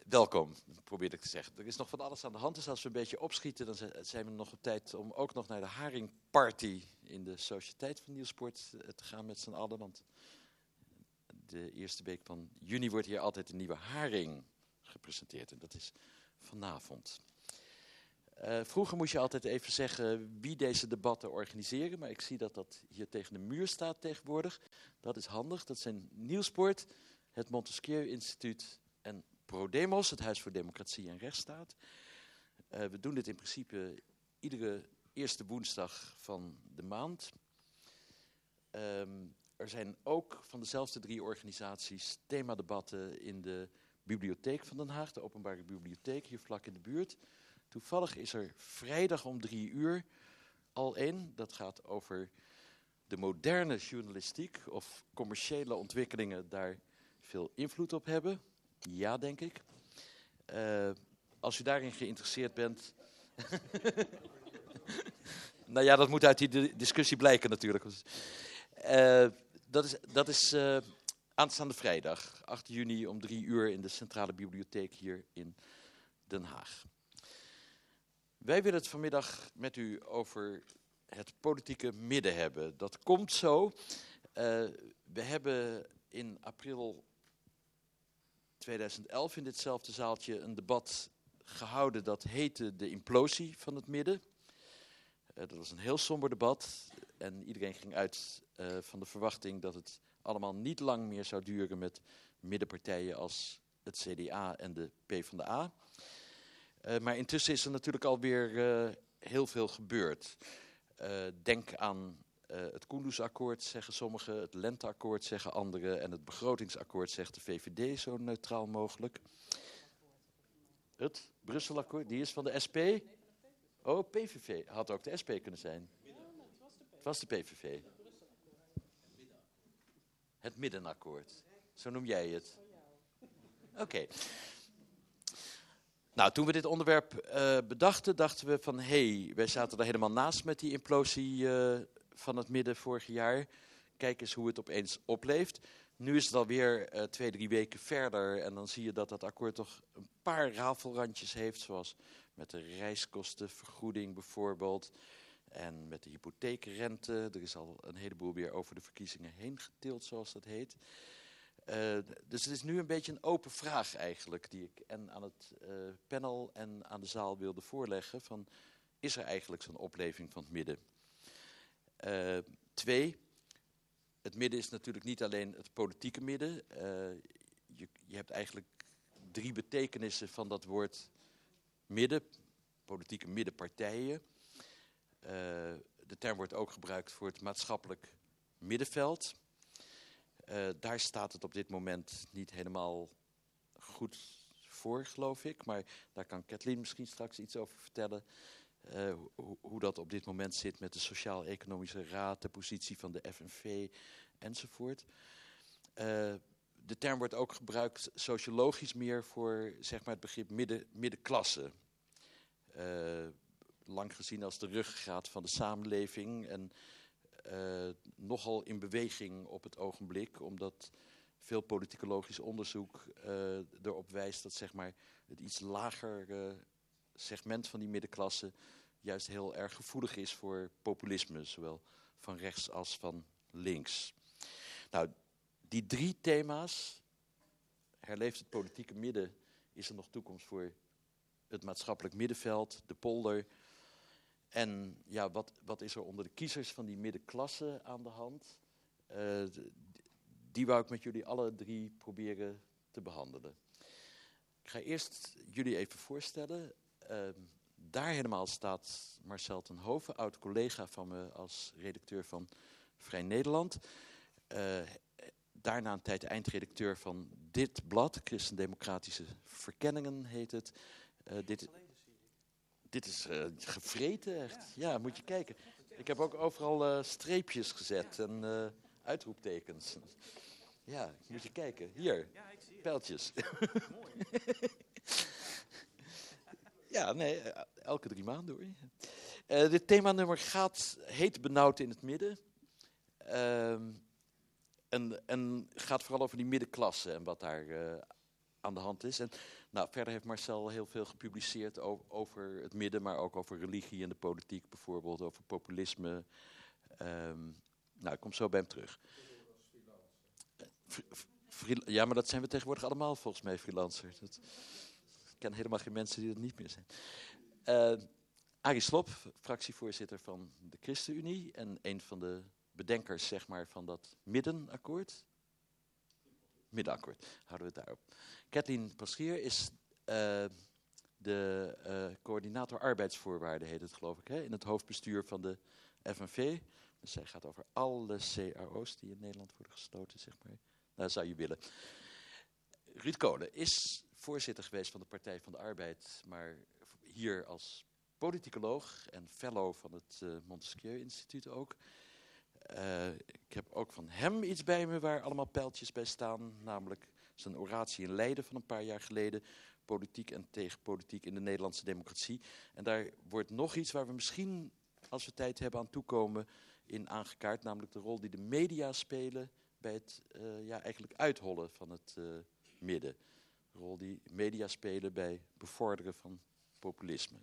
Welkom, probeerde ik te zeggen. Er is nog van alles aan de hand, dus als we een beetje opschieten, dan zijn we nog op tijd om ook nog naar de Haringparty in de Sociëteit van Nieuwsport te gaan met z'n allen. Want de eerste week van juni wordt hier altijd een nieuwe haring gepresenteerd en dat is vanavond. Vroeger moest je altijd even zeggen wie deze debatten organiseren, maar ik zie dat dat hier tegen de muur staat tegenwoordig. Dat is handig, dat zijn Nieuwsport, het Montesquieu Instituut en ProDemos, het Huis voor Democratie en Rechtsstaat. We doen dit in principe iedere eerste woensdag van de maand. Er zijn ook van dezelfde 3 organisaties themadebatten in de Bibliotheek van Den Haag, de Openbare Bibliotheek, hier vlak in de buurt. Toevallig is er vrijdag om 3 uur al één. Dat gaat over de moderne journalistiek of commerciële ontwikkelingen daar veel invloed op hebben. Ja, denk ik. Als u daarin geïnteresseerd bent. Nou ja, dat moet uit die discussie blijken natuurlijk. Dat is aanstaande vrijdag, 8 juni om 3 uur in de Centrale Bibliotheek hier in Den Haag. Wij willen het vanmiddag met u over het politieke midden hebben. Dat komt zo. We hebben in april 2011 in ditzelfde zaaltje een debat gehouden dat heette de implosie van het midden. Dat was een heel somber debat en iedereen ging uit van de verwachting dat het allemaal niet lang meer zou duren met middenpartijen als het CDA en de PvdA. Maar intussen is er natuurlijk alweer heel veel gebeurd. Denk aan het Kunduz-akkoord, zeggen sommigen, het Lenteakkoord, zeggen anderen, en het begrotingsakkoord, zegt de VVD, zo neutraal mogelijk. Het Brusselakkoord, die is van de SP? Oh, PVV. Had ook de SP kunnen zijn. Het was de PVV. Het Middenakkoord. Zo noem jij het. Oké. Nou, toen we dit onderwerp bedachten, dachten we van wij zaten er helemaal naast met die implosie van het midden vorig jaar. Kijk eens hoe het opeens opleeft. Nu is het alweer 2-3 weken verder en dan zie je dat dat akkoord toch een paar rafelrandjes heeft, zoals met de reiskostenvergoeding bijvoorbeeld en met de hypotheekrente. Er is al een heleboel weer over de verkiezingen heen getild, zoals dat heet. Dus het is nu een beetje een open vraag eigenlijk, die ik aan het panel en aan de zaal wilde voorleggen. Van, is er eigenlijk zo'n opleving van het midden? 2, het midden is natuurlijk niet alleen het politieke midden. Je hebt eigenlijk 3 betekenissen van dat woord midden, politieke middenpartijen. De term wordt ook gebruikt voor het maatschappelijk middenveld. Daar staat het op dit moment niet helemaal goed voor, geloof ik. Maar daar kan Kathleen misschien straks iets over vertellen. Hoe dat op dit moment zit met de Sociaal-Economische Raad, de positie van de FNV enzovoort. De term wordt ook gebruikt sociologisch meer voor zeg maar, het begrip middenklasse. Lang gezien als de ruggengraat van de samenleving en nogal in beweging op het ogenblik, omdat veel politicologisch onderzoek erop wijst dat zeg maar, het iets lager segment van die middenklasse juist heel erg gevoelig is voor populisme, zowel van rechts als van links. Nou, die 3 thema's, herleeft het politieke midden, is er nog toekomst voor het maatschappelijk middenveld, de polder. En ja, wat is er onder de kiezers van die middenklasse aan de hand? Die wou ik met jullie alle 3 proberen te behandelen. Ik ga eerst jullie even voorstellen. Daar helemaal staat Marcel ten Hove, oud-collega van me als redacteur van Vrij Nederland. Daarna een tijd eindredacteur van dit blad, Christendemocratische Verkenningen heet het. Dit is gevreten, echt. Ja, moet je kijken. Ik heb ook overal streepjes gezet en uitroeptekens. Ja, moet je kijken. Hier, pijltjes. Mooi. Ja, nee, elke 3 maanden hoor. Dit themanummer heet Benauwd in het midden. En gaat vooral over die middenklasse en wat daar aan de hand is. En verder heeft Marcel heel veel gepubliceerd over het midden, maar ook over religie en de politiek bijvoorbeeld, over populisme. Ik kom zo bij hem terug. Ja, maar dat zijn we tegenwoordig allemaal volgens mij, freelancers. Ik ken helemaal geen mensen die dat niet meer zijn. Arie Slob, fractievoorzitter van de ChristenUnie en een van de bedenkers, zeg maar, van dat middenakkoord. Middenakkoord, houden we het daarop. Kathleen Paschier is de coördinator arbeidsvoorwaarden, heet het geloof ik, hè, in het hoofdbestuur van de FNV. Dus zij gaat over alle cao's die in Nederland worden gesloten, zeg maar. Dat zou je willen. Ruud Kolen is voorzitter geweest van de Partij van de Arbeid, maar hier als politicoloog en fellow van het Montesquieu Instituut ook. Ik heb ook van hem iets bij me waar allemaal pijltjes bij staan, namelijk zijn oratie in Leiden van een paar jaar geleden, politiek en tegenpolitiek in de Nederlandse democratie. En daar wordt nog iets waar we misschien, als we tijd hebben, aan toekomen in aangekaart, namelijk de rol die de media spelen bij het eigenlijk uithollen van het midden. De rol die media spelen bij bevorderen van populisme.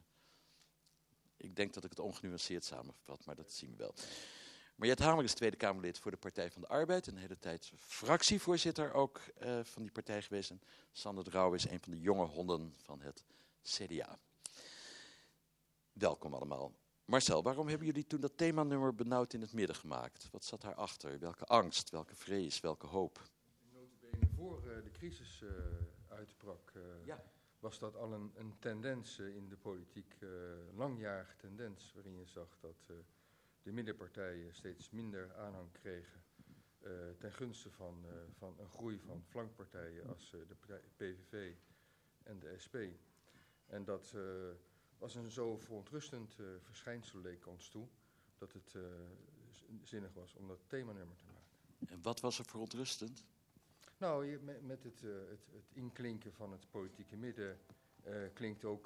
Ik denk dat ik het ongenuanceerd samenvat, maar dat zien we wel. Mariette Hamer is Tweede Kamerlid voor de Partij van de Arbeid. Een hele tijd fractievoorzitter ook van die partij geweest. En Sander de Rauw is een van de jonge honden van het CDA. Welkom allemaal. Marcel, waarom hebben jullie toen dat themanummer Benauwd in het midden gemaakt? Wat zat daarachter? Welke angst, welke vrees, welke hoop? Notabene voor de crisis uitbrak, was dat al een tendens in de politiek, langjarige tendens, waarin je zag dat de middenpartijen steeds minder aanhang kregen ten gunste van een groei van flankpartijen als de PVV en de SP. En dat was een zo verontrustend verschijnsel, leek ons toe, dat het zinnig was om dat themanummer te maken. En wat was er verontrustend? Nou, met het inklinken van het politieke midden klinkt ook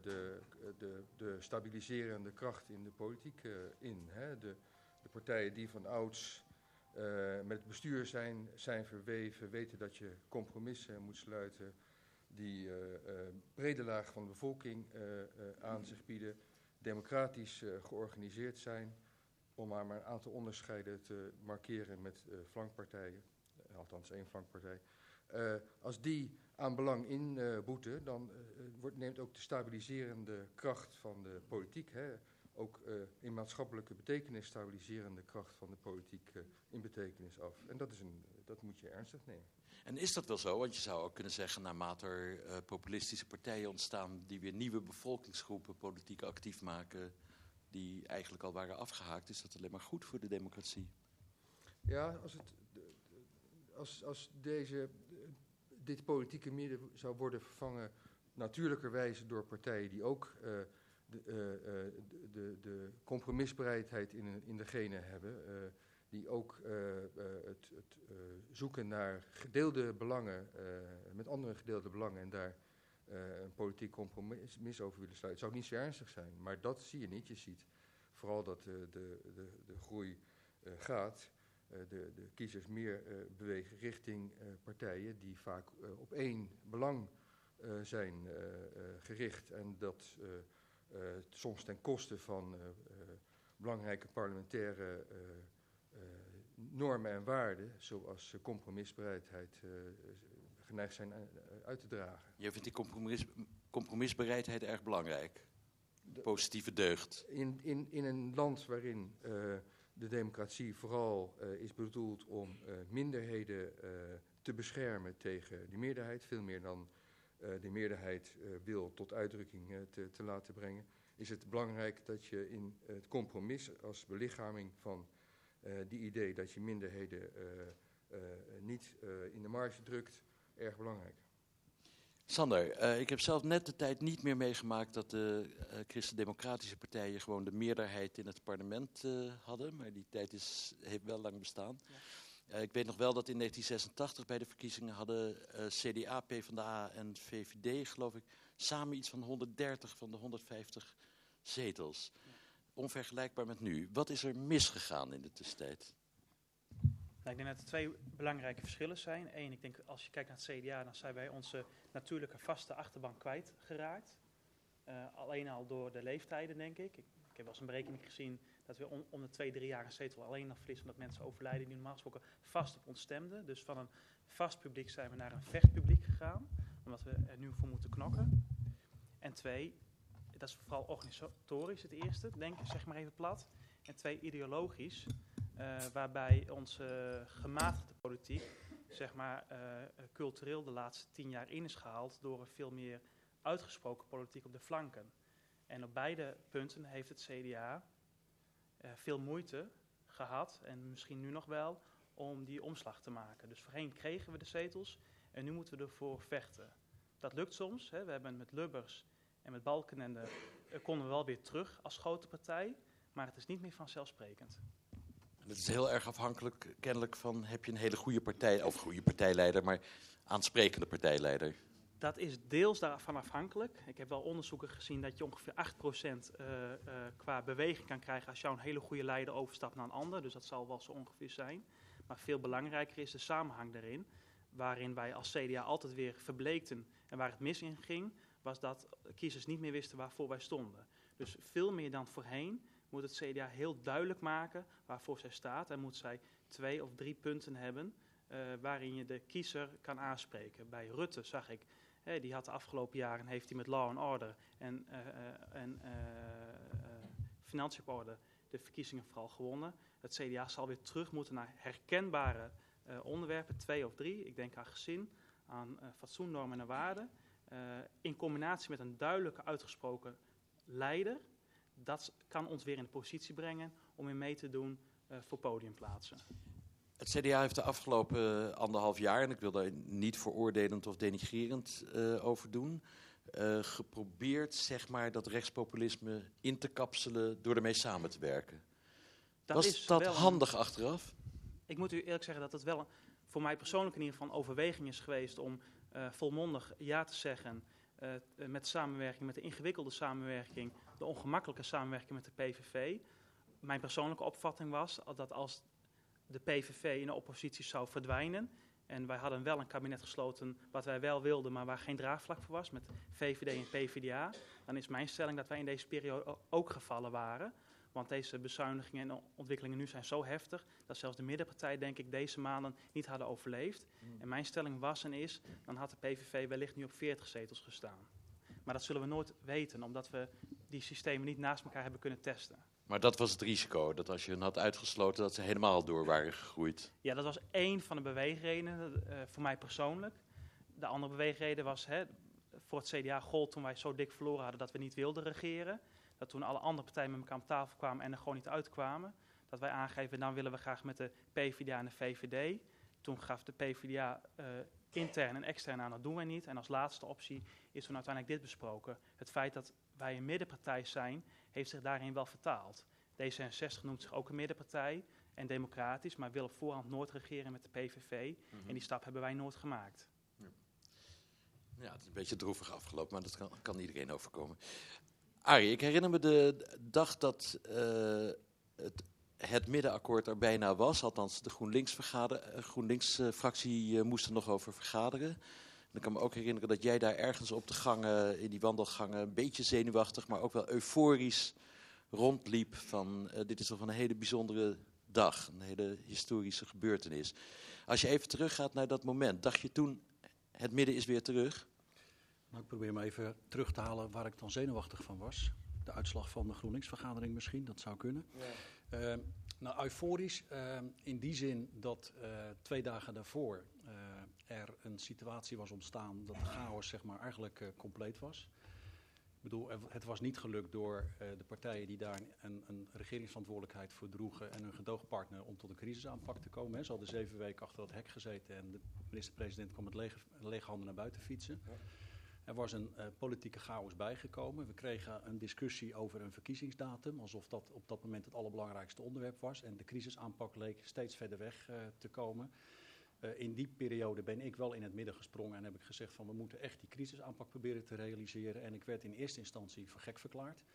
de stabiliserende kracht in de politiek in. Hè? De partijen die van ouds met het bestuur zijn verweven, weten dat je compromissen moet sluiten, die brede laag van de bevolking aan zich bieden, democratisch georganiseerd zijn, om maar een aantal onderscheiden te markeren met flankpartijen, althans één flankpartij. Als die aan belang inboeten, dan neemt ook de stabiliserende kracht van de politiek, ook in maatschappelijke betekenis stabiliserende kracht van de politiek in betekenis af. En dat moet je ernstig nemen. En is dat wel zo? Want je zou ook kunnen zeggen, naarmate er populistische partijen ontstaan die weer nieuwe bevolkingsgroepen politiek actief maken, die eigenlijk al waren afgehaakt, is dat alleen maar goed voor de democratie? Ja, als dit politieke midden zou worden vervangen natuurlijkerwijze door partijen die ook de compromisbereidheid in de genen hebben, die ook het zoeken naar gedeelde belangen, met andere gedeelde belangen en daar een politiek compromis over willen sluiten. Het zou niet zo ernstig zijn, maar dat zie je niet. Je ziet vooral dat de groei gaat. De kiezers meer bewegen richting partijen die vaak op één belang zijn gericht. En dat soms ten koste van belangrijke parlementaire normen en waarden, zoals compromisbereidheid, geneigd zijn uit te dragen. Jij vindt die compromisbereidheid erg belangrijk? Positieve deugd? In een land waarin de democratie vooral is bedoeld om minderheden te beschermen tegen de meerderheid, veel meer dan de meerderheid wil tot uitdrukking te laten brengen, is het belangrijk dat je in het compromis als belichaming van die idee dat je minderheden niet in de marge drukt, erg belangrijk. Sander, ik heb zelf net de tijd niet meer meegemaakt dat de christendemocratische partijen gewoon de meerderheid in het parlement hadden. Maar die tijd heeft wel lang bestaan. Ja. Ik weet nog wel dat in 1986 bij de verkiezingen hadden CDA, PvdA en VVD, geloof ik, samen iets van 130 van de 150 zetels. Ja. Onvergelijkbaar met nu. Wat is er misgegaan in de tussentijd? Nou, ik denk dat er twee belangrijke verschillen zijn. Eén, ik denk als je kijkt naar het CDA, dan zijn wij onze natuurlijke vaste achterban kwijtgeraakt. Alleen al door de leeftijden, denk ik. Ik heb wel eens een berekening gezien dat we om de 2-3 jaar een zetel alleen nog verliezen omdat mensen overlijden die normaal gesproken vast op ons stemden. Dus van een vast publiek zijn we naar een vechtpubliek gegaan, omdat we er nu voor moeten knokken. En twee, dat is vooral organisatorisch het eerste, denk ik, zeg maar even plat. En twee, ideologisch, waarbij onze gematigde politiek, zeg maar, cultureel de laatste 10 jaar in is gehaald door een veel meer uitgesproken politiek op de flanken. En op beide punten heeft het CDA veel moeite gehad, en misschien nu nog wel, om die omslag te maken. Dus voorheen kregen we de zetels en nu moeten we ervoor vechten. Dat lukt soms. Hè. We hebben met Lubbers en met Balkenende konden we wel weer terug als grote partij, maar het is niet meer vanzelfsprekend. Het is heel erg afhankelijk kennelijk van, heb je een hele goede partij, of goede partijleider, maar aansprekende partijleider. Dat is deels daarvan afhankelijk. Ik heb wel onderzoeken gezien dat je ongeveer 8% qua beweging kan krijgen als jou een hele goede leider overstapt naar een ander. Dus dat zal wel zo ongeveer zijn. Maar veel belangrijker is de samenhang daarin, waarin wij als CDA altijd weer verbleekten. En waar het mis in ging, was dat kiezers niet meer wisten waarvoor wij stonden. Dus veel meer dan voorheen moet het CDA heel duidelijk maken waarvoor zij staat. En moet zij 2 of 3 punten hebben waarin je de kiezer kan aanspreken. Bij Rutte zag ik, die had de afgelopen jaren, heeft hij met law and order en financiën op orde de verkiezingen vooral gewonnen. Het CDA zal weer terug moeten naar herkenbare onderwerpen, 2 of 3. Ik denk aan gezin, aan fatsoen, normen en waarden. In combinatie met een duidelijke uitgesproken leider. Dat kan ons weer in de positie brengen om weer mee te doen voor podiumplaatsen. Het CDA heeft de afgelopen 1,5 jaar, en ik wil daar niet veroordelend of denigrerend over doen, geprobeerd, zeg maar, dat rechtspopulisme in te kapselen door ermee samen te werken. Was dat handig achteraf? Ik moet u eerlijk zeggen dat het wel voor mij persoonlijk in ieder geval een overweging is geweest om volmondig ja te zeggen met samenwerking, met de ingewikkelde samenwerking, de ongemakkelijke samenwerking met de PVV. Mijn persoonlijke opvatting was dat als de PVV in de oppositie zou verdwijnen, en wij hadden wel een kabinet gesloten wat wij wel wilden, maar waar geen draagvlak voor was, met VVD en PvdA, dan is mijn stelling dat wij in deze periode ook gevallen waren. Want deze bezuinigingen en ontwikkelingen nu zijn zo heftig, dat zelfs de middenpartij, denk ik, deze maanden niet hadden overleefd. En mijn stelling was en is, dan had de PVV wellicht nu op 40 zetels gestaan. Maar dat zullen we nooit weten, omdat we die systemen niet naast elkaar hebben kunnen testen. Maar dat was het risico, dat als je hen had uitgesloten, dat ze helemaal door waren gegroeid. Ja, dat was één van de beweegredenen voor mij persoonlijk. De andere beweegreden was, voor het CDA gold toen wij zo dik verloren hadden dat we niet wilden regeren. Dat toen alle andere partijen met elkaar om tafel kwamen en er gewoon niet uitkwamen. Dat wij aangeven, dan willen we graag met de PvdA en de VVD. Toen gaf de PvdA intern en extern aan, dat doen wij niet. En als laatste optie is toen uiteindelijk dit besproken. Het feit dat wij een middenpartij zijn, heeft zich daarin wel vertaald. D66 noemt zich ook een middenpartij en democratisch, maar wil op voorhand nooit regeren met de PVV. En die stap hebben wij nooit gemaakt. Ja, het is een beetje droevig afgelopen, maar dat kan iedereen overkomen. Arie, ik herinner me de dag dat het middenakkoord er bijna was. Althans, de GroenLinks-fractie moest er nog over vergaderen. En ik kan me ook herinneren dat jij daar ergens op de gangen, in die wandelgangen, een beetje zenuwachtig, maar ook wel euforisch rondliep van dit is toch een hele bijzondere dag, een hele historische gebeurtenis. Als je even teruggaat naar dat moment, dacht je toen, het midden is weer terug? Nou, ik probeer me even terug te halen waar ik dan zenuwachtig van was. De uitslag van de GroenLinks-vergadering misschien, dat zou kunnen. Ja. Nou, euforisch in die zin dat 2 dagen daarvoor er een situatie was ontstaan dat de chaos zeg maar eigenlijk compleet was. Ik bedoel, het was niet gelukt door de partijen die daar een regeringsverantwoordelijkheid voor droegen en hun gedoogpartner om tot een crisisaanpak te komen. Hè. Ze hadden 7 weken achter dat hek gezeten en de minister-president kwam met lege handen naar buiten fietsen. Ja. Er was een politieke chaos bijgekomen. We kregen een discussie over een verkiezingsdatum, alsof dat op dat moment het allerbelangrijkste onderwerp was. En de crisisaanpak leek steeds verder weg te komen. In die periode ben ik wel in het midden gesprongen en heb ik gezegd van we moeten echt die crisisaanpak proberen te realiseren. En ik werd in eerste instantie voor gek verklaard.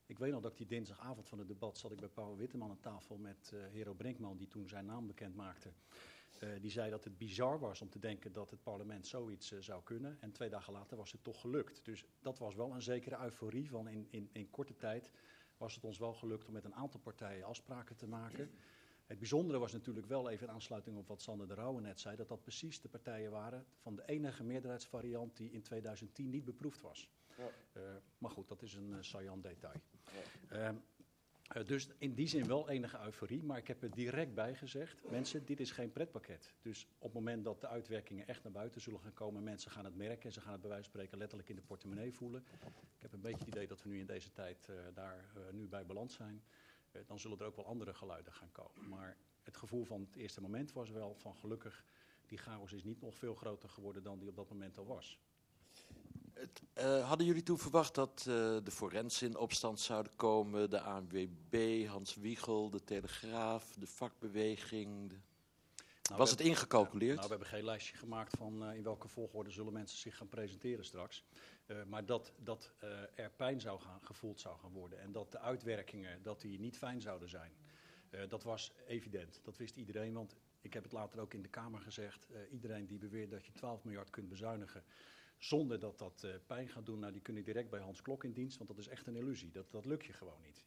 Ik weet nog dat ik die dinsdagavond van het debat zat ik bij Paul Witteman aan tafel met Hero Brinkman, die toen zijn naam bekend maakte. Die zei dat het bizar was om te denken dat het parlement zoiets zou kunnen. En 2 dagen later was het toch gelukt. Dus dat was wel een zekere euforie van in korte tijd was het ons wel gelukt om met een aantal partijen afspraken te maken. Het bijzondere was natuurlijk wel, even in aansluiting op wat Sander de Rauwe net zei, dat dat precies de partijen waren van de enige meerderheidsvariant die in 2010 niet beproefd was. Ja. Maar goed, dat is een saillant detail. Ja. Dus in die zin wel enige euforie, maar ik heb er direct bij gezegd, mensen, dit is geen pretpakket. Dus op het moment dat de uitwerkingen echt naar buiten zullen gaan komen, mensen gaan het merken en ze gaan het bij wijze van spreken letterlijk in de portemonnee voelen. Ik heb een beetje het idee dat we nu in deze tijd daar nu bij beland zijn. Dan zullen er ook wel andere geluiden gaan komen. Maar het gevoel van het eerste moment was wel van gelukkig, die chaos is niet nog veel groter geworden dan die op dat moment al was. Hadden jullie toen verwacht dat de forensen in opstand zouden komen, de ANWB, Hans Wiegel, de Telegraaf, de vakbeweging? Was het ingecalculeerd? Nou, we hebben geen lijstje gemaakt van in welke volgorde zullen mensen zich gaan presenteren straks. Maar dat er pijn gevoeld zou gaan worden en dat de uitwerkingen dat die niet fijn zouden zijn. Dat was evident, dat wist iedereen, want ik heb het later ook in de Kamer gezegd. Iedereen die beweert dat je 12 miljard kunt bezuinigen zonder dat dat pijn gaat doen, nou, die kunnen direct bij Hans Klok in dienst, want dat is echt een illusie. Dat lukt je gewoon niet.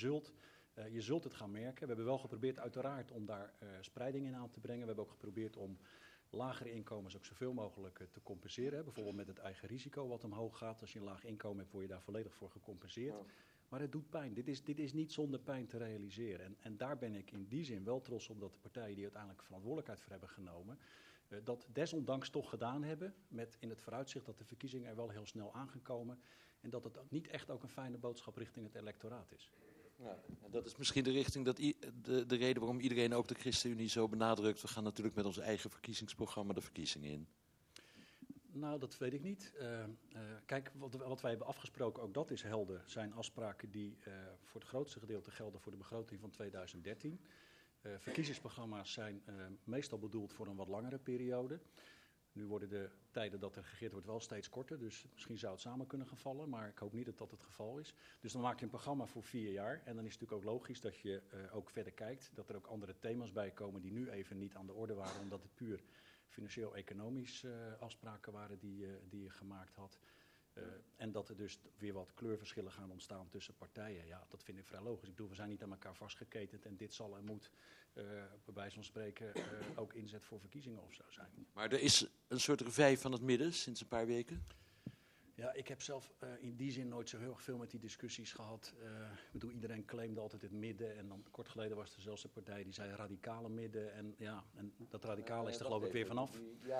Je zult het gaan merken. We hebben wel geprobeerd uiteraard om daar spreiding in aan te brengen. We hebben ook geprobeerd om lagere inkomens ook zoveel mogelijk te compenseren. Hè. Bijvoorbeeld met het eigen risico wat omhoog gaat. Als je een laag inkomen hebt, word je daar volledig voor gecompenseerd. Ja. Maar het doet pijn. Dit is niet zonder pijn te realiseren. En daar ben ik in die zin wel trots op dat de partijen die uiteindelijk verantwoordelijkheid voor hebben genomen, dat desondanks toch gedaan hebben, met in het vooruitzicht dat de verkiezingen er wel heel snel aangekomen en dat het niet echt ook een fijne boodschap richting het electoraat is. Ja, en dat is misschien de richting, de reden waarom iedereen, ook de ChristenUnie, zo benadrukt. We gaan natuurlijk met ons eigen verkiezingsprogramma de verkiezingen in. Nou, dat weet ik niet. Kijk, wat wij hebben afgesproken, ook dat is helder, zijn afspraken die voor het grootste gedeelte gelden voor de begroting van 2013. Verkiezingsprogramma's zijn meestal bedoeld voor een wat langere periode. Nu worden de tijden dat er geregeerd wordt wel steeds korter, dus misschien zou het samen kunnen gaan vallen, maar ik hoop niet dat dat het geval is. Dus dan maak je een programma voor 4 jaar en dan is het natuurlijk ook logisch dat je ook verder kijkt, dat er ook andere thema's bij komen die nu even niet aan de orde waren, omdat het puur financieel-economisch afspraken waren die je gemaakt had. En dat er dus weer wat kleurverschillen gaan ontstaan tussen partijen. Ja, dat vind ik vrij logisch. Ik bedoel, we zijn niet aan elkaar vastgeketend en dit zal en moet bij wijze van spreken ook inzet voor verkiezingen of zo zijn. Maar er is een soort revij van het midden sinds een paar weken? Ja, ik heb zelf in die zin nooit zo heel erg veel met die discussies gehad. Ik bedoel, iedereen claimde altijd het midden en dan kort geleden was er zelfs een partij die zei radicale midden. En ja, en dat radicale is er geloof ik weer vanaf.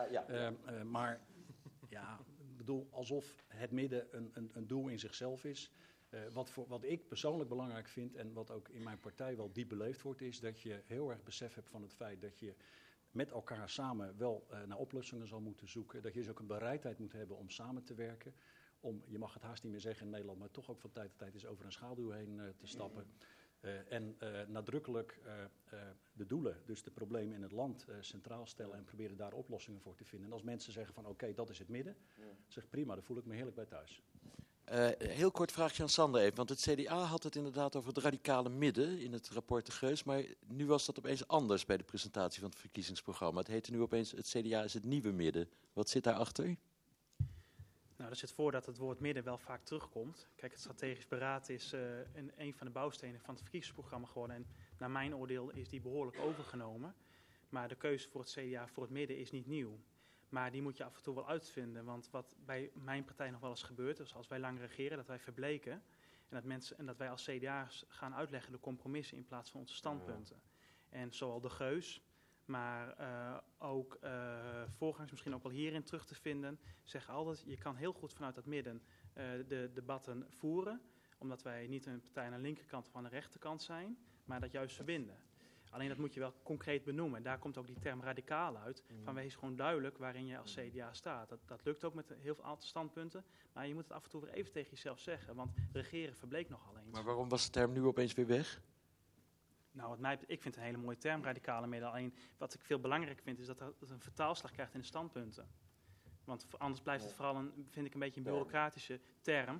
Maar ja, ik bedoel, alsof het midden een doel in zichzelf is. Wat ik persoonlijk belangrijk vind en wat ook in mijn partij wel diep beleefd wordt, is dat je heel erg besef hebt van het feit dat je met elkaar samen wel naar oplossingen zal moeten zoeken. Dat je dus ook een bereidheid moet hebben om samen te werken. Om, je mag het haast niet meer zeggen in Nederland, maar toch ook van tijd tot tijd eens over een schaduw heen te stappen. En nadrukkelijk de doelen, dus de problemen in het land centraal stellen en proberen daar oplossingen voor te vinden. En als mensen zeggen van oké, dat is het midden, zeg prima, dan voel ik me heerlijk bij thuis. Heel kort vraagje aan Sander even, want het CDA had het inderdaad over het radicale midden in het rapport De Geus, maar nu was dat opeens anders bij de presentatie van het verkiezingsprogramma. Het heette nu opeens het CDA is het nieuwe midden. Wat zit daarachter? Nou, er zit voor dat het woord midden wel vaak terugkomt. Kijk, het strategisch beraad is een van de bouwstenen van het verkiezingsprogramma geworden. En naar mijn oordeel is die behoorlijk overgenomen. Maar de keuze voor het CDA voor het midden is niet nieuw. Maar die moet je af en toe wel uitvinden. Want wat bij mijn partij nog wel eens gebeurt, dus als wij lang regeren, dat wij verbleken. En dat wij als CDA's gaan uitleggen de compromissen in plaats van onze standpunten. En zowel De Geus, maar ook voorgangers misschien ook wel hierin terug te vinden, zeggen altijd, je kan heel goed vanuit dat midden de debatten voeren. Omdat wij niet een partij aan de linkerkant of aan de rechterkant zijn, maar dat juist verbinden. Alleen dat moet je wel concreet benoemen. Daar komt ook die term radicaal uit. Van wees gewoon duidelijk waarin je als CDA staat. Dat lukt ook met heel veel aantal standpunten. Maar je moet het af en toe weer even tegen jezelf zeggen. Want regeren verbleek nogal eens. Maar waarom was de term nu opeens weer weg? Nou, ik vind het een hele mooie term, radicale midden. Alleen wat ik veel belangrijker vind is dat het een vertaalslag krijgt in de standpunten. Want anders blijft het vooral vind ik een beetje een bureaucratische term.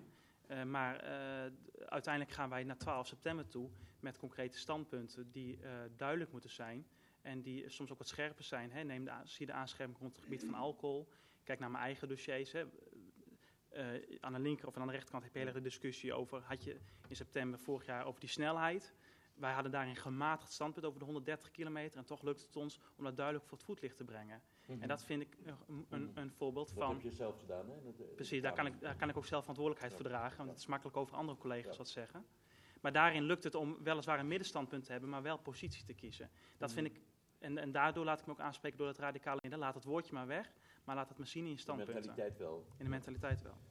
Maar uiteindelijk gaan wij naar 12 september toe met concrete standpunten die duidelijk moeten zijn. En die soms ook wat scherper zijn. Hè. Zie de aanscherping rond het gebied van alcohol. Kijk naar mijn eigen dossiers. Hè. Aan de linker of aan de rechterkant heb je hele discussie over, had je in september vorig jaar over die snelheid. Wij hadden daarin gematigd standpunt over de 130 kilometer en toch lukt het ons om dat duidelijk voor het voetlicht te brengen. En dat vind ik een voorbeeld van... Dat heb je zelf gedaan, hè? Precies, daar kan ik ook zelf verantwoordelijkheid voor dragen, want het is makkelijk over andere collega's wat zeggen. Maar daarin lukt het om weliswaar een middenstandpunt te hebben, maar wel positie te kiezen. Dat vind ik, en daardoor laat ik me ook aanspreken door het radicale midden. Laat het woordje maar weg, maar laat het maar zien in je standpunten. In de mentaliteit wel. In de mentaliteit wel.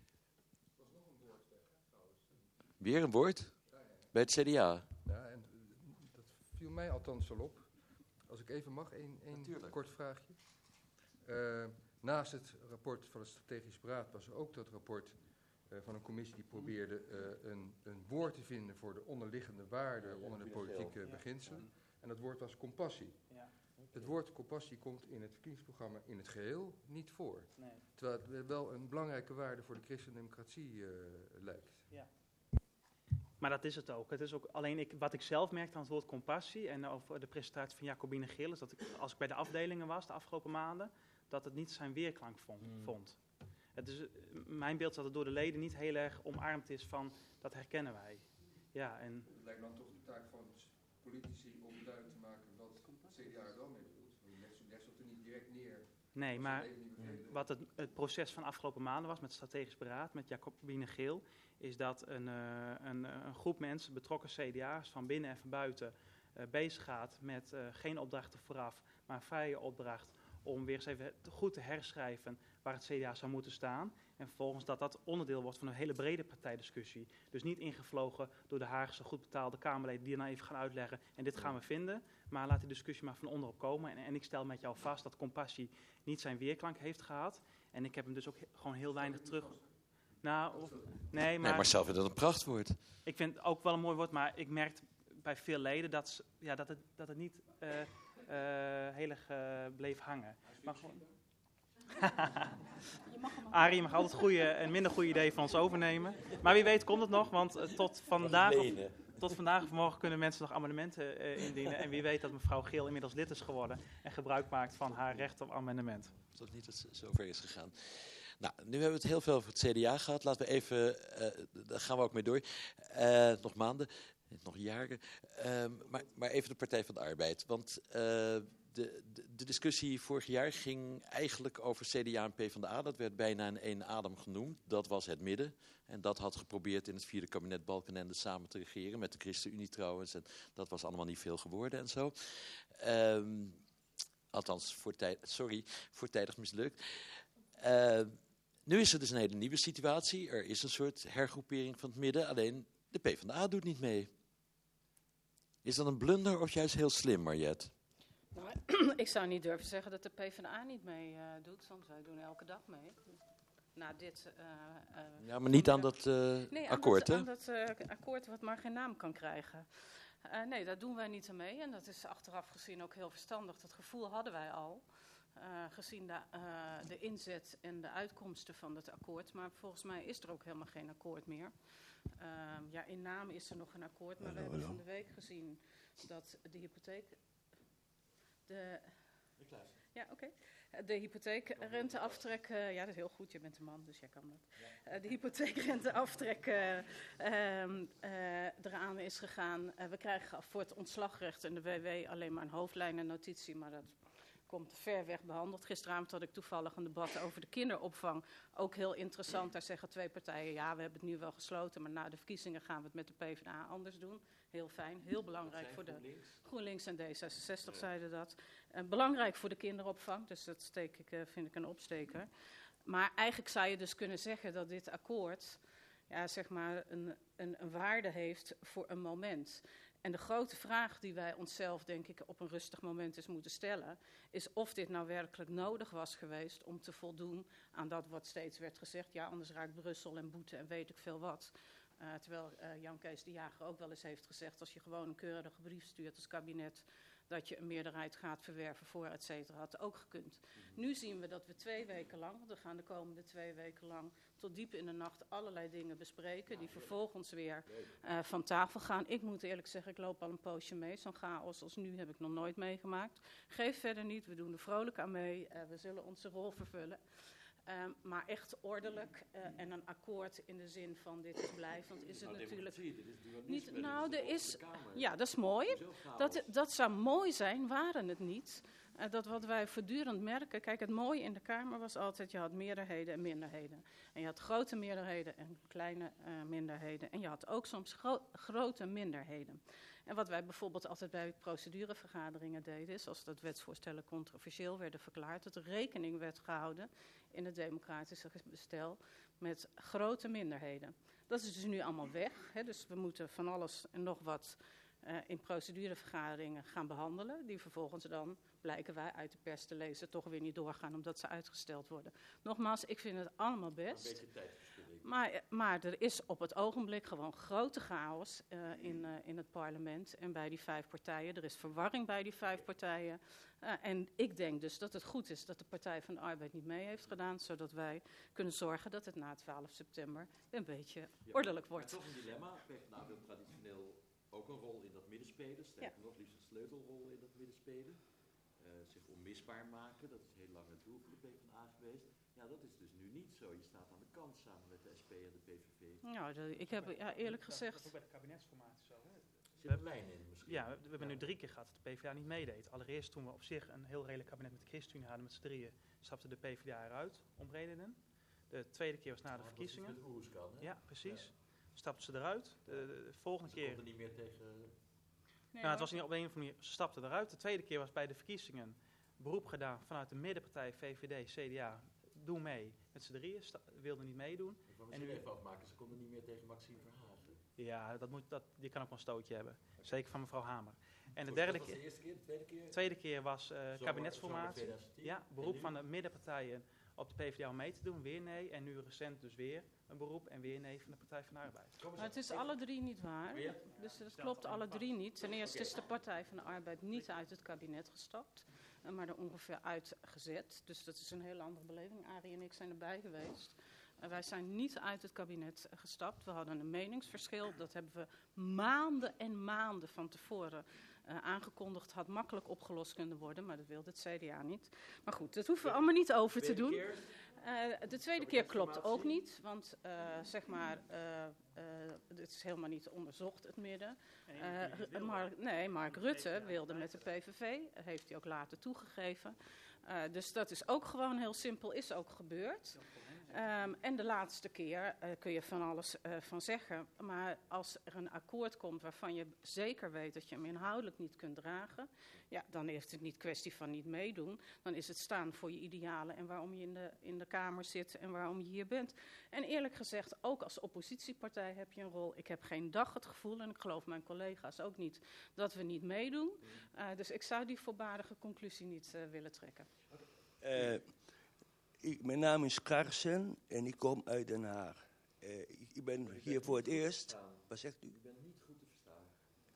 Weer een woord? Bij het CDA? Ja, en dat viel mij althans al op. Als ik even mag, één kort vraagje. Naast het rapport van het Strategisch Beraad was er ook dat rapport van een commissie die probeerde een woord te vinden voor de onderliggende waarden onder de politieke beginselen. En dat woord was compassie. Ja. Het woord compassie komt in het verkiezingsprogramma in het geheel niet voor. Nee. Terwijl het wel een belangrijke waarde voor de christendemocratie lijkt. Ja. Maar dat is het ook. Het is ook alleen wat ik zelf merkte aan het woord compassie en over de presentatie van Jacobine Geel, is dat als ik bij de afdelingen was de afgelopen maanden, dat het niet zijn weerklank vond. Het is, mijn beeld is dat het door de leden niet heel erg omarmd is van, dat herkennen wij. Ja, en Het lijkt dan toch de taak van politici om duidelijk te maken wat het CDA er wel mee bedoelt. Leg ze er niet direct neer. Nee, maar wat het proces van afgelopen maanden was met het strategisch beraad, met Jacobine Geel, is dat een groep mensen, betrokken CDA's van binnen en van buiten, bezig gaat met geen opdrachten vooraf, maar een vrije opdracht om weer eens even goed te herschrijven waar het CDA zou moeten staan. En vervolgens dat onderdeel wordt van een hele brede partijdiscussie. Dus niet ingevlogen door de Haagse goed betaalde Kamerleden die dan even gaan uitleggen en dit gaan we vinden. Maar laat die discussie maar van onderop komen. En ik stel met jou vast dat compassie niet zijn weerklank heeft gehad. En ik heb hem dus ook gewoon heel weinig terug... Nee, maar zelf vindt dat een prachtwoord. Ik vind het ook wel een mooi woord, maar ik merk bij veel leden dat het niet heel erg bleef hangen. Maar gewoon... Arie, je mag altijd goede en minder goede ideeën van ons overnemen. Maar wie weet komt het nog, want tot vandaag of morgen kunnen mensen nog amendementen indienen. En wie weet dat mevrouw Geel inmiddels lid is geworden en gebruik maakt van haar recht op amendement. Toch niet dat het zover is gegaan. Nou, nu hebben we het heel veel over het CDA gehad. Laten we even, daar gaan we ook mee door. Nog maanden, nog jaren. Maar even de Partij van de Arbeid. Want de discussie vorig jaar ging eigenlijk over CDA en PvdA. Dat werd bijna in één adem genoemd. Dat was het midden. En dat had geprobeerd in het 4e kabinet Balkenende samen te regeren. Met de ChristenUnie trouwens. En dat was allemaal niet veel geworden en zo. Althans, voortijdig mislukt. Nu is er dus een hele nieuwe situatie. Er is een soort hergroepering van het midden. Alleen de PvdA doet niet mee. Is dat een blunder of juist heel slim, Mariette? Nou, ik zou niet durven zeggen dat de PvdA niet mee doet, want wij doen elke dag mee. Na dit... ja, maar niet aan dat akkoord, hè? Aan dat akkoord wat maar geen naam kan krijgen. Nee, daar doen wij niet aan mee. En dat is achteraf gezien ook heel verstandig. Dat gevoel hadden wij al. Gezien de inzet en de uitkomsten van het akkoord. Maar volgens mij is er ook helemaal geen akkoord meer. Ja, in naam is er nog een akkoord. Maar we hebben van de week gezien dat de hypotheek... Ja, oké. De hypotheekrenteaftrek, ja, dat is heel goed, je bent een man, dus jij kan dat. De hypotheekrenteaftrek eraan is gegaan. We krijgen voor het ontslagrecht en de WW alleen maar een hoofdlijnennotitie, maar dat komt ver weg behandeld. Gisteravond had ik toevallig een debat over de kinderopvang. Ook heel interessant, daar zeggen twee partijen, ja, we hebben het nu wel gesloten, maar na de verkiezingen gaan we het met de PvdA anders doen. Heel fijn, heel belangrijk voor de GroenLinks en D66 zeiden dat. Belangrijk voor de kinderopvang, dus dat vind ik een opsteker. Maar eigenlijk zou je dus kunnen zeggen dat dit akkoord ja, zeg maar een waarde heeft voor een moment. En de grote vraag die wij onszelf, denk ik, op een rustig moment eens moeten stellen, is of dit nou werkelijk nodig was geweest om te voldoen aan dat wat steeds werd gezegd. Ja, anders raakt Brussel en boete en weet ik veel wat. Terwijl Jan Kees de Jager ook wel eens heeft gezegd, als je gewoon een keurige brief stuurt als kabinet, dat je een meerderheid gaat verwerven voor, et cetera, had ook gekund. Nu zien we dat we 2 weken lang, we gaan de komende 2 weken lang tot diep in de nacht allerlei dingen bespreken, die vervolgens weer van tafel gaan. Ik moet eerlijk zeggen, ik loop al een poosje mee. Zo'n chaos als nu heb ik nog nooit meegemaakt. Geef verder niet, we doen er vrolijk aan mee, we zullen onze rol vervullen. Maar echt ordelijk en een akkoord in de zin van dit is blijvend is het natuurlijk niet. Nou, er is, ja, dat is mooi. Dat zou mooi zijn, waren het niet. Dat wat wij voortdurend merken, kijk, het mooie in de Kamer was altijd, je had meerderheden en minderheden. En je had grote meerderheden en kleine minderheden. En je had ook soms grote minderheden. En wat wij bijvoorbeeld altijd bij procedurevergaderingen deden, is als dat wetsvoorstellen controversieel werden verklaard, dat er rekening werd gehouden in het democratische bestel met grote minderheden. Dat is dus nu allemaal weg. Hè, dus we moeten van alles en nog wat in procedurevergaderingen gaan behandelen, die vervolgens dan, blijken wij uit de pers te lezen, toch weer niet doorgaan omdat ze uitgesteld worden. Nogmaals, ik vind het allemaal best. Maar er is op het ogenblik gewoon grote chaos in het parlement en bij die 5 partijen. Er is verwarring bij die 5 partijen. En ik denk dus dat het goed is dat de Partij van de Arbeid niet mee heeft gedaan, zodat wij kunnen zorgen dat het na 12 september een beetje ordelijk wordt. Maar toch een dilemma. PvdA wil traditioneel ook een rol in dat midden spelen. Sterker nog, liefst een sleutelrol in dat midden spelen. Zich onmisbaar maken, dat is heel lang het doel van de PvdA geweest. Ja, dat is dus nu niet zo. Je staat aan de kant samen met de SP en de PVV. Nou, ik heb eerlijk gezegd. Dat is ook bij de kabinetsformatie zo. Hè? Zit een lijn in misschien? Ja, we hebben nu 3 keer gehad dat de PvdA niet meedeed. Allereerst toen we op zich een heel redelijk kabinet met de ChristenUnie hadden met z'n drieën, stapte de PvdA eruit om redenen. De tweede keer was na de verkiezingen. Met Oerskan, hè? Ja, precies. Stapten ze eruit. De volgende keer. Ze konden niet meer tegen. Nou, het was niet op een of andere manier, ze stapten eruit. De tweede keer was bij de verkiezingen beroep gedaan vanuit de middenpartij VVD, CDA. Doe mee. Met z'n drieën, wilden niet meedoen. Ik wil misschien even afmaken, ze konden niet meer tegen Maxime Verhagen. Ja, die kan ook wel een stootje hebben. Zeker van mevrouw Hamer. En de derde keer. Dat was de eerste keer, de tweede keer? De tweede keer was kabinetsformatie. Zomer 2010. Ja, beroep van de middenpartijen op de PvdA om mee te doen, weer nee. En nu recent dus weer een beroep en weer nee van de Partij van de Arbeid. Maar het is alle 3 niet waar. Dus dat klopt alle 3 niet. Ten eerste is de Partij van de Arbeid niet uit het kabinet gestapt, maar er ongeveer uitgezet. Dus dat is een hele andere beleving. Arie en ik zijn erbij geweest. Wij zijn niet uit het kabinet gestapt. We hadden een meningsverschil. Dat hebben we maanden en maanden van tevoren aangekondigd. Had makkelijk opgelost kunnen worden, maar dat wilde het CDA niet. Maar goed, dat hoeven we allemaal niet over te doen. De tweede keer klopt ook niet, want zeg maar, het is helemaal niet onderzocht, het midden. Mark Rutte wilde met de PVV, heeft hij ook later toegegeven. Dus dat is ook gewoon heel simpel, is ook gebeurd. En de laatste keer kun je van alles van zeggen. Maar als er een akkoord komt waarvan je zeker weet dat je hem inhoudelijk niet kunt dragen, ja, dan is het niet kwestie van niet meedoen. Dan is het staan voor je idealen en waarom je in de Kamer zit en waarom je hier bent. En eerlijk gezegd, ook als oppositiepartij heb je een rol. Ik heb geen dag het gevoel, en ik geloof mijn collega's ook niet, dat we niet meedoen. Dus ik zou die voorbarige conclusie niet willen trekken. Mijn naam is Karsen en ik kom uit Den Haag. Ik ben hier voor het eerst. Wat zegt u? U bent niet goed te verstaan.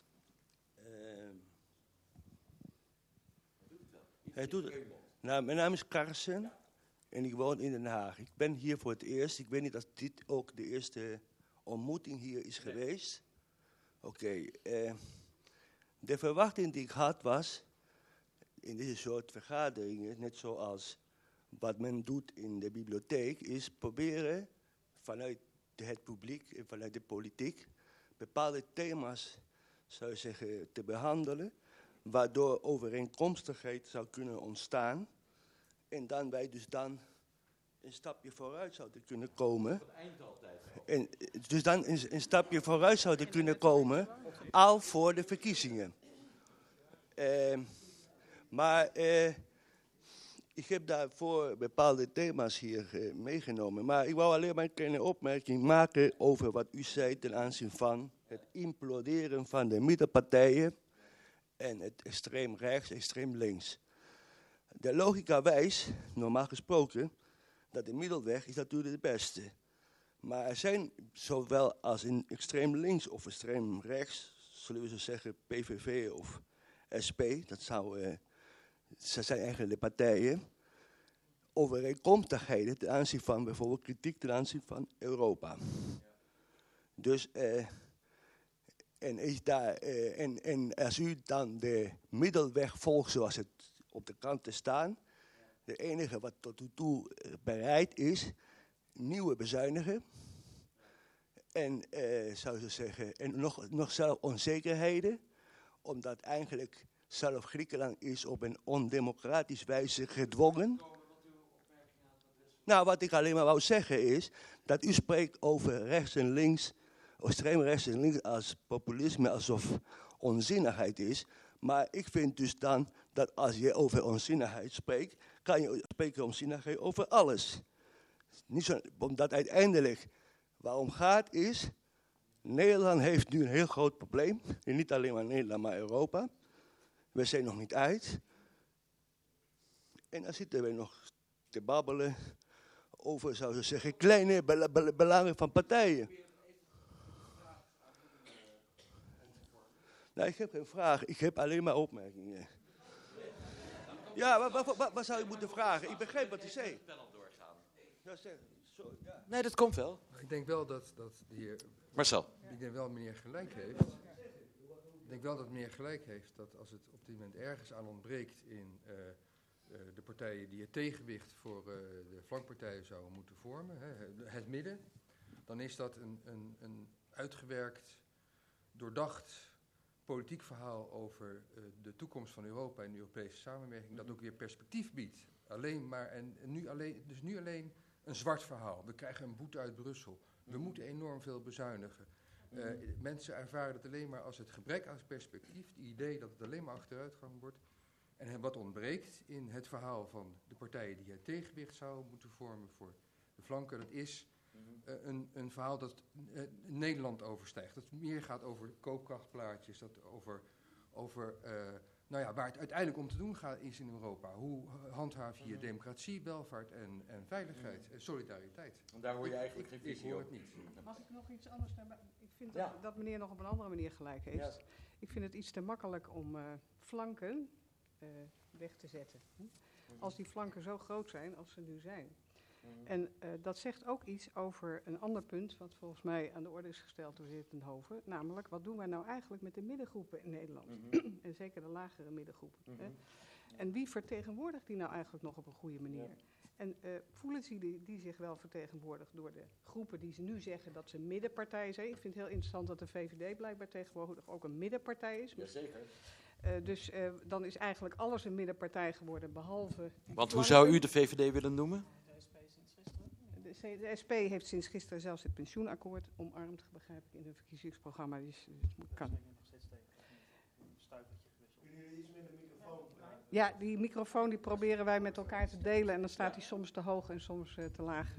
Hij doet het. Nou, mijn naam is Karsen en ik woon in Den Haag. Ik ben hier voor het eerst. Ik weet niet of dit ook de eerste ontmoeting hier is geweest. Oké. De verwachting die ik had was, in deze soort vergaderingen, net zoals wat men doet in de bibliotheek, is proberen vanuit het publiek en vanuit de politiek bepaalde thema's, zou je zeggen, te behandelen, waardoor overeenkomstigheid zou kunnen ontstaan en dan wij dus dan een stapje vooruit zouden kunnen komen. En dus dan een stapje vooruit zouden kunnen komen, al voor de verkiezingen. Maar ik heb daarvoor bepaalde thema's hier meegenomen. Maar ik wou alleen maar een kleine opmerking maken over wat u zei ten aanzien van het imploderen van de middenpartijen en het extreem rechts, extreem links. De logica wijst, normaal gesproken, dat de middelweg is natuurlijk de beste. Maar er zijn zowel als in extreem links of extreem rechts, zullen we zo zeggen PVV of SP, ze zijn eigenlijk de partijen, overeenkomstigheden ten aanzien van bijvoorbeeld kritiek ten aanzien van Europa. Dus, en als u dan de middelweg volgt zoals het op de kranten staan, de enige wat tot nu toe bereid is, nieuwe bezuinigen. En zou ze zeggen, en nog zelf onzekerheden, omdat eigenlijk zelf Griekenland is op een ondemocratisch wijze gedwongen. Nou, wat ik alleen maar wou zeggen is, dat u spreekt over rechts en links, extreem rechts en links als populisme, alsof onzinnigheid is. Maar ik vind dus dan, dat als je over onzinnigheid spreekt, kan je spreken onzinnigheid over alles. Niet zo, omdat uiteindelijk, waarom gaat is, Nederland heeft nu een heel groot probleem. En niet alleen maar Nederland, maar Europa. We zijn nog niet uit. En dan zitten we nog te babbelen over, zou je zeggen, kleine belangen van partijen. Nou, ik heb geen vraag, ik heb alleen maar opmerkingen. Ja, wat zou je moeten vragen? Ik begrijp wat u zei. Nee, dat komt wel. Ik denk wel dat de heer... Marcel. Ik denk wel meneer gelijk heeft. Ik denk wel dat meneer gelijk heeft dat als het op dit moment ergens aan ontbreekt in de partijen die het tegenwicht voor de flankpartijen zouden moeten vormen, het midden, dan is dat een uitgewerkt, doordacht politiek verhaal over de toekomst van Europa en de Europese samenwerking, dat ook weer perspectief biedt. Nu alleen een zwart verhaal. We krijgen een boete uit Brussel. We moeten enorm veel bezuinigen. Mensen ervaren het alleen maar als het gebrek aan perspectief, het idee dat het alleen maar achteruitgang wordt. En wat ontbreekt in het verhaal van de partijen die het tegenwicht zouden moeten vormen voor de flanken, dat is een verhaal dat Nederland overstijgt. Dat meer gaat over koopkrachtplaatjes, dat waar het uiteindelijk om te doen gaat is in Europa. Hoe handhaaf je democratie, welvaart en veiligheid en solidariteit? En daar hoor je eigenlijk geen Ik visie hoor op. het niet. Mag ik nog iets anders naar Ik vind Ja. dat meneer nog op een andere manier gelijk heeft. Ja. Ik vind het iets te makkelijk om flanken weg te zetten. Als die flanken zo groot zijn als ze nu zijn. En dat zegt ook iets over een ander punt, wat volgens mij aan de orde is gesteld door de heer Ten Hoven. Namelijk, wat doen wij nou eigenlijk met de middengroepen in Nederland? En zeker de lagere middengroepen. Hè? En wie vertegenwoordigt die nou eigenlijk nog op een goede manier? En voelen ze die zich wel vertegenwoordigd door de groepen die ze nu zeggen dat ze middenpartijen zijn? Ik vind het heel interessant dat de VVD blijkbaar tegenwoordig ook een middenpartij is. Jazeker. Dus dan is eigenlijk alles een middenpartij geworden, behalve... Want hoe zou u de VVD willen noemen? De SP heeft sinds gisteren zelfs het pensioenakkoord omarmd, begrijp ik, in hun verkiezingsprogramma. Dus kan. Ja, die microfoon die proberen wij met elkaar te delen en dan staat die soms te hoog en soms te laag.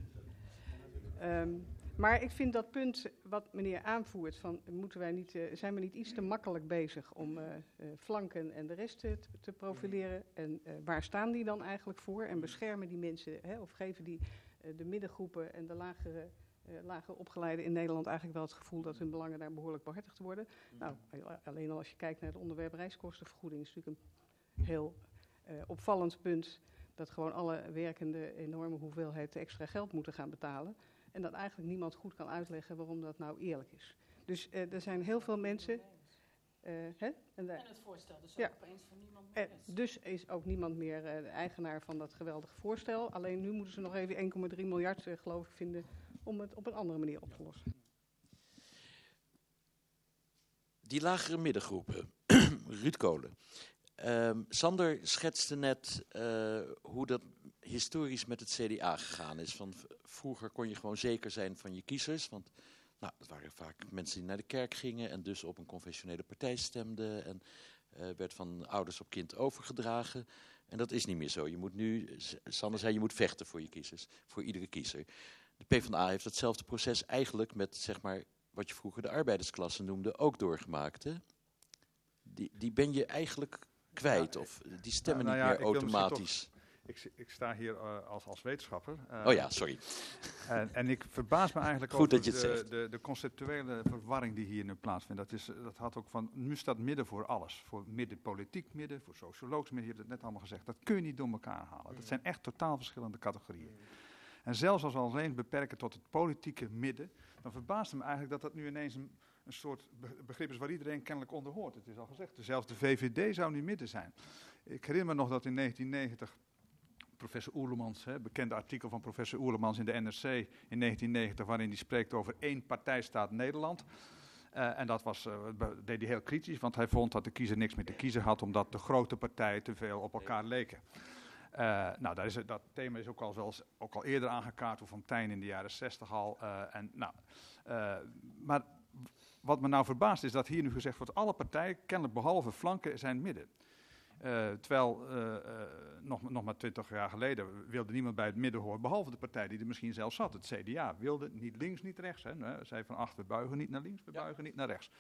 Maar ik vind dat punt wat meneer aanvoert, van zijn we niet iets te makkelijk bezig om flanken en de rest te profileren? En waar staan die dan eigenlijk voor? En beschermen die mensen, of geven die de middengroepen en de lager opgeleiden in Nederland eigenlijk wel het gevoel dat hun belangen daar behoorlijk behartigd worden? Nou, alleen al als je kijkt naar het onderwerp reiskostenvergoeding, is natuurlijk een heel opvallend punt dat gewoon alle werkenden enorme hoeveelheid extra geld moeten gaan betalen. En dat eigenlijk niemand goed kan uitleggen waarom dat nou eerlijk is. Dus er zijn heel veel mensen... En het voorstel dus ook opeens van niemand meer is. Dus is ook niemand meer de eigenaar van dat geweldige voorstel. Alleen nu moeten ze nog even 1,3 miljard, geloof ik, vinden om het op een andere manier op te lossen. Die lagere middengroepen, Ruud Kolen. Sander schetste net hoe dat historisch met het CDA gegaan is. Van vroeger kon je gewoon zeker zijn van je kiezers. Want dat waren vaak mensen die naar de kerk gingen en dus op een confessionele partij stemden. En werd van ouders op kind overgedragen. En dat is niet meer zo. Je moet nu, Sander zei, je moet vechten voor je kiezers. Voor iedere kiezer. De PvdA heeft datzelfde proces eigenlijk met, zeg maar, wat je vroeger de arbeidersklasse noemde, ook doorgemaakt. Hè? Die ben je eigenlijk kwijt, of die stemmen niet meer automatisch. Ik sta hier als wetenschapper. Oh ja, sorry. En ik verbaas me eigenlijk Goed over dat je het zegt. de conceptuele verwarring die hier nu plaatsvindt. Dat had ook van, nu staat midden voor alles. Voor midden politiek midden, voor sociologisch midden. Je hebt het net allemaal gezegd. Dat kun je niet door elkaar halen. Dat zijn echt totaal verschillende categorieën. En zelfs als we alleen beperken tot het politieke midden, dan verbaast het me eigenlijk dat nu ineens een soort begrip is waar iedereen kennelijk onder hoort. Het is al gezegd, zelfs de VVD zou nu midden zijn. Ik herinner me nog dat in 1990 professor Oerlemans, bekende artikel van professor Oerlemans in de NRC in 1990, waarin hij spreekt over één partijstaat Nederland. En dat deed hij heel kritisch, want hij vond dat de kiezer niks meer te kiezen had, omdat de grote partijen te veel op elkaar leken. Dat thema is ook al eerder aangekaart door Fontijn in de jaren 60 al. Maar wat me nou verbaast is dat hier nu gezegd wordt, alle partijen, kennelijk behalve flanken, zijn midden. Terwijl nog maar 20 jaar geleden wilde niemand bij het midden horen, behalve de partij die er misschien zelf zat. Het CDA wilde niet links, niet rechts. Zei van we buigen niet naar links, we buigen niet naar rechts.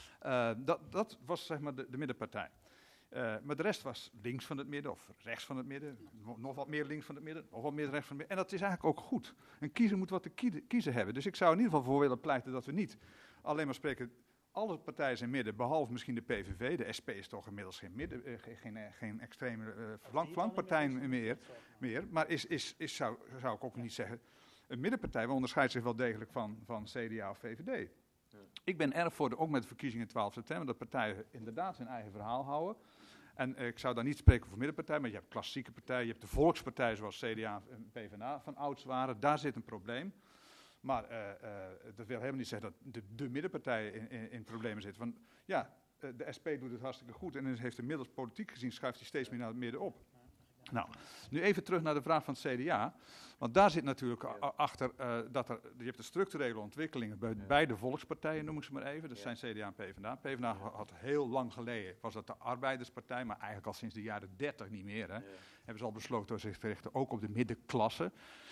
Dat was zeg maar de middenpartij. Maar de rest was links van het midden of rechts van het midden. Nog wat meer links van het midden, nog wat meer rechts van het midden. En dat is eigenlijk ook goed. Een kiezer moet wat te kiezen hebben. Dus ik zou in ieder geval voor willen pleiten dat we niet alleen maar spreken, alle partijen zijn midden, behalve misschien de PVV. De SP is toch inmiddels geen extreme flankpartij meer. Maar zou ik ook niet zeggen, een middenpartij onderscheidt zich wel degelijk van CDA of VVD. Ja. Ik ben erg voor, ook met de verkiezingen 12 september, dat partijen inderdaad hun eigen verhaal houden. En ik zou daar niet spreken voor middenpartij, maar je hebt klassieke partijen, je hebt de volkspartijen zoals CDA en PvdA van ouds waren. Daar zit een probleem. Maar dat wil helemaal niet zeggen dat de middenpartijen in problemen zitten. Want ja, de SP doet het hartstikke goed en heeft inmiddels politiek gezien schuift hij steeds meer naar het midden op. Nou, nu even terug naar de vraag van het CDA. Want daar zit natuurlijk achter je hebt de structurele ontwikkelingen bij de volkspartijen, noem ik ze maar even. Dat zijn CDA en PvdA. PvdA had heel lang geleden, was dat de arbeiderspartij, maar eigenlijk al sinds de jaren 30 niet meer. Hè. Hebben ze al besloten door zich te richten ook op de middenklasse.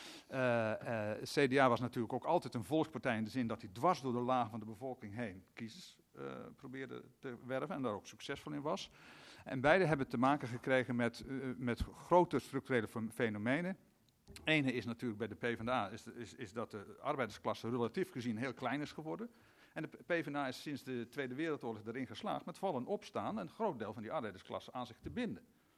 CDA was natuurlijk ook altijd een volkspartij in de zin dat hij dwars door de laag van de bevolking heen kiezers probeerde te werven en daar ook succesvol in was. En beide hebben te maken gekregen met grote structurele fenomenen. Ene is natuurlijk bij de PvdA is dat de arbeidersklasse relatief gezien heel klein is geworden. En de PvdA is sinds de Tweede Wereldoorlog erin geslaagd met vallen en opstaan een groot deel van die arbeidersklasse aan zich te binden.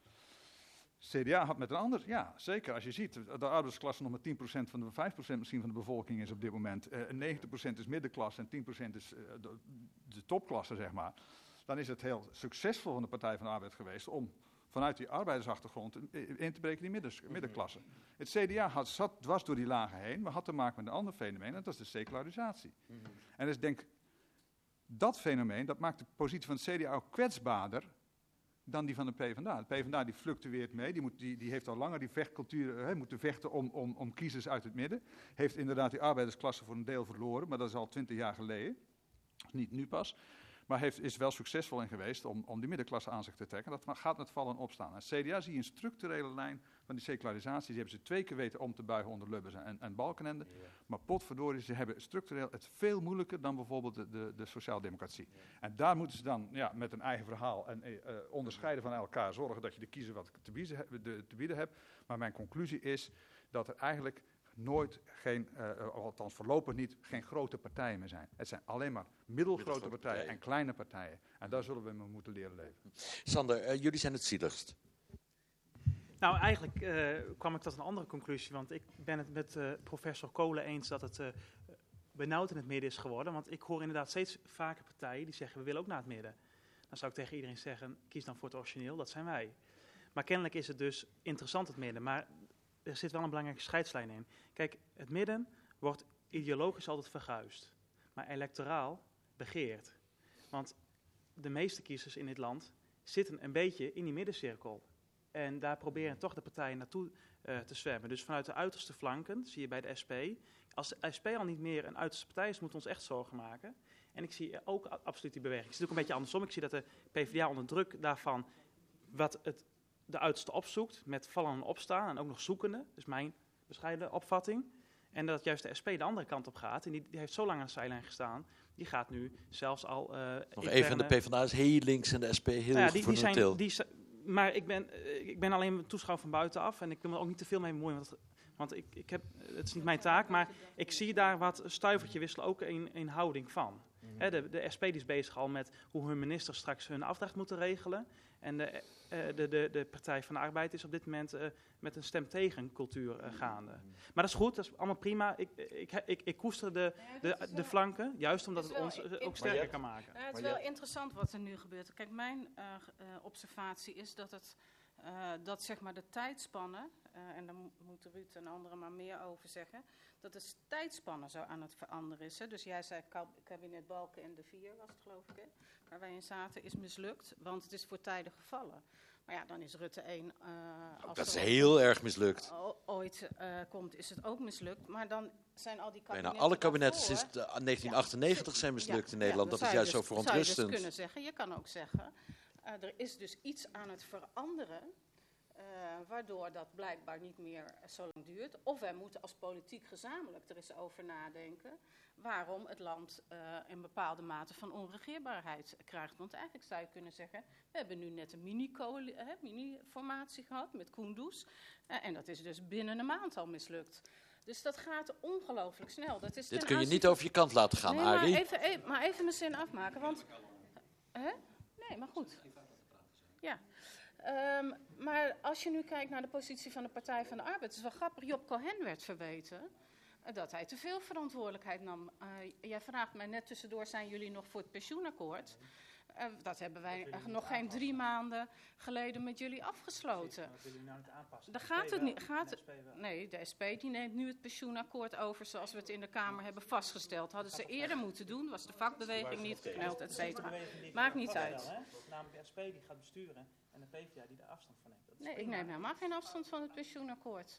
CDA had met een ander, ja zeker, als je ziet, de arbeidersklasse nog maar 10% van de 5% misschien van de bevolking is op dit moment. 90% is middenklasse en 10% is de topklasse, zeg maar. Dan is het heel succesvol van de Partij van de Arbeid geweest om vanuit die arbeidersachtergrond in te breken die middenklasse. Het CDA zat dwars door die lagen heen, maar had te maken met een ander fenomeen, en dat is de secularisatie. En dus ik denk, dat fenomeen, dat maakt de positie van het CDA ook kwetsbaarder dan die van de PvdA. De PvdA die fluctueert mee, die heeft al langer die vechtcultuur, moeten vechten om kiezers uit het midden. Heeft inderdaad die arbeidersklasse voor een deel verloren, maar dat is al 20 jaar geleden. Niet nu pas. Maar is wel succesvol in geweest om die middenklasse aan zich te trekken. Dat gaat met vallen en opstaan. En CDA zie je een structurele lijn van die secularisatie. Die hebben ze 2 keer weten om te buigen onder Lubbers en Balkenende. Ja. Maar potverdorie, ze hebben structureel het veel moeilijker dan bijvoorbeeld de sociaaldemocratie. Ja. En daar moeten ze dan met een eigen verhaal en onderscheiden van elkaar. Zorgen dat je de kiezer wat te bieden hebt. Maar mijn conclusie is dat er eigenlijk nooit althans voorlopig niet, geen grote partijen meer zijn. Het zijn alleen maar middelgrote partijen en kleine partijen. En daar zullen we mee moeten leren leven. Sander, jullie zijn het zieligst. Nou, eigenlijk kwam ik tot een andere conclusie, want ik ben het met professor Kolen eens dat het benauwd in het midden is geworden. Want ik hoor inderdaad steeds vaker partijen die zeggen, we willen ook naar het midden. Dan zou ik tegen iedereen zeggen, kies dan voor het origineel, dat zijn wij. Maar kennelijk is het dus interessant het midden, maar er zit wel een belangrijke scheidslijn in. Kijk, het midden wordt ideologisch altijd verguisd, maar electoraal begeerd. Want de meeste kiezers in dit land zitten een beetje in die middencirkel. En daar proberen toch de partijen naartoe te zwemmen. Dus vanuit de uiterste flanken, zie je bij de SP. Als de SP al niet meer een uiterste partij is, moeten we ons echt zorgen maken. En ik zie ook absoluut die beweging. Ik zie het ook een beetje andersom. Ik zie dat de PvdA onder druk daarvan de uiterste opzoekt, met vallen en opstaan en ook nog zoekende. Dus mijn bescheiden opvatting. En dat juist de SP de andere kant op gaat. En die heeft zo lang aan de zijlijn gestaan. Die gaat nu zelfs al... Nog even, de PvdA is heel links en de SP heel fundamenteel. Maar ik ben alleen een toeschouwer van buitenaf en ik wil me ook niet te veel mee bemoeien, want het is niet mijn taak, maar ik zie daar wat stuivertje wisselen, ook in houding van. De SP die is bezig al met hoe hun ministers straks hun afdracht moeten regelen. En de Partij van de Arbeid is op dit moment met een stem tegen cultuur gaande. Maar dat is goed, dat is allemaal prima. Ik koester de flanken, juist omdat het ons ook sterker kan maken. Het is wel interessant wat er nu gebeurt. Kijk, mijn observatie is dat zeg maar de tijdspannen, en daar moeten Ruud en anderen maar meer over zeggen, dat de tijdspannen zo aan het veranderen is. Hè. Dus jij zei kabinet Balkenende 4 was het geloof ik, hè, waar wij in zaten, is mislukt, want het is voor tijden gevallen. Maar ja, dan is Rutte 1... dat is heel erg mislukt. Ooit komt, is het ook mislukt. Maar dan zijn al die kabinetten... Bijna alle kabinetten sinds 1998 zijn mislukt in Nederland. Dat is juist zo verontrustend. Zou je dus kunnen zeggen. Je kan ook zeggen, er is dus iets aan het veranderen, waardoor dat blijkbaar niet meer zo lang duurt. Of wij moeten als politiek gezamenlijk er eens over nadenken waarom het land een bepaalde mate van onregeerbaarheid krijgt. Want eigenlijk zou je kunnen zeggen, we hebben nu net een mini-formatie gehad met Kunduz. En dat is dus binnen een maand al mislukt. Dus dat gaat ongelooflijk snel. Dat is dit kun je niet over je kant laten gaan, Arie. Maar even mijn zin afmaken, want... Nee, maar goed. Ja. Maar als je nu kijkt naar de positie van de Partij van de Arbeid, het is wel grappig, Job Cohen werd verweten dat hij te veel verantwoordelijkheid nam. Jij vraagt mij net tussendoor, zijn jullie nog voor het pensioenakkoord? Dat hebben wij nog geen 3 maanden geleden met jullie afgesloten. Dat willen jullie nou niet aanpassen? Daar gaat het niet. Nee, de SP die neemt nu het pensioenakkoord over zoals we het in de Kamer hebben vastgesteld. Hadden ze eerder moeten doen, was de vakbeweging niet gekneld, et cetera. Maakt niet uit. Namelijk de SP die gaat besturen en de PvdA die daar afstand van neemt. Nee, ik neem helemaal geen afstand van het pensioenakkoord.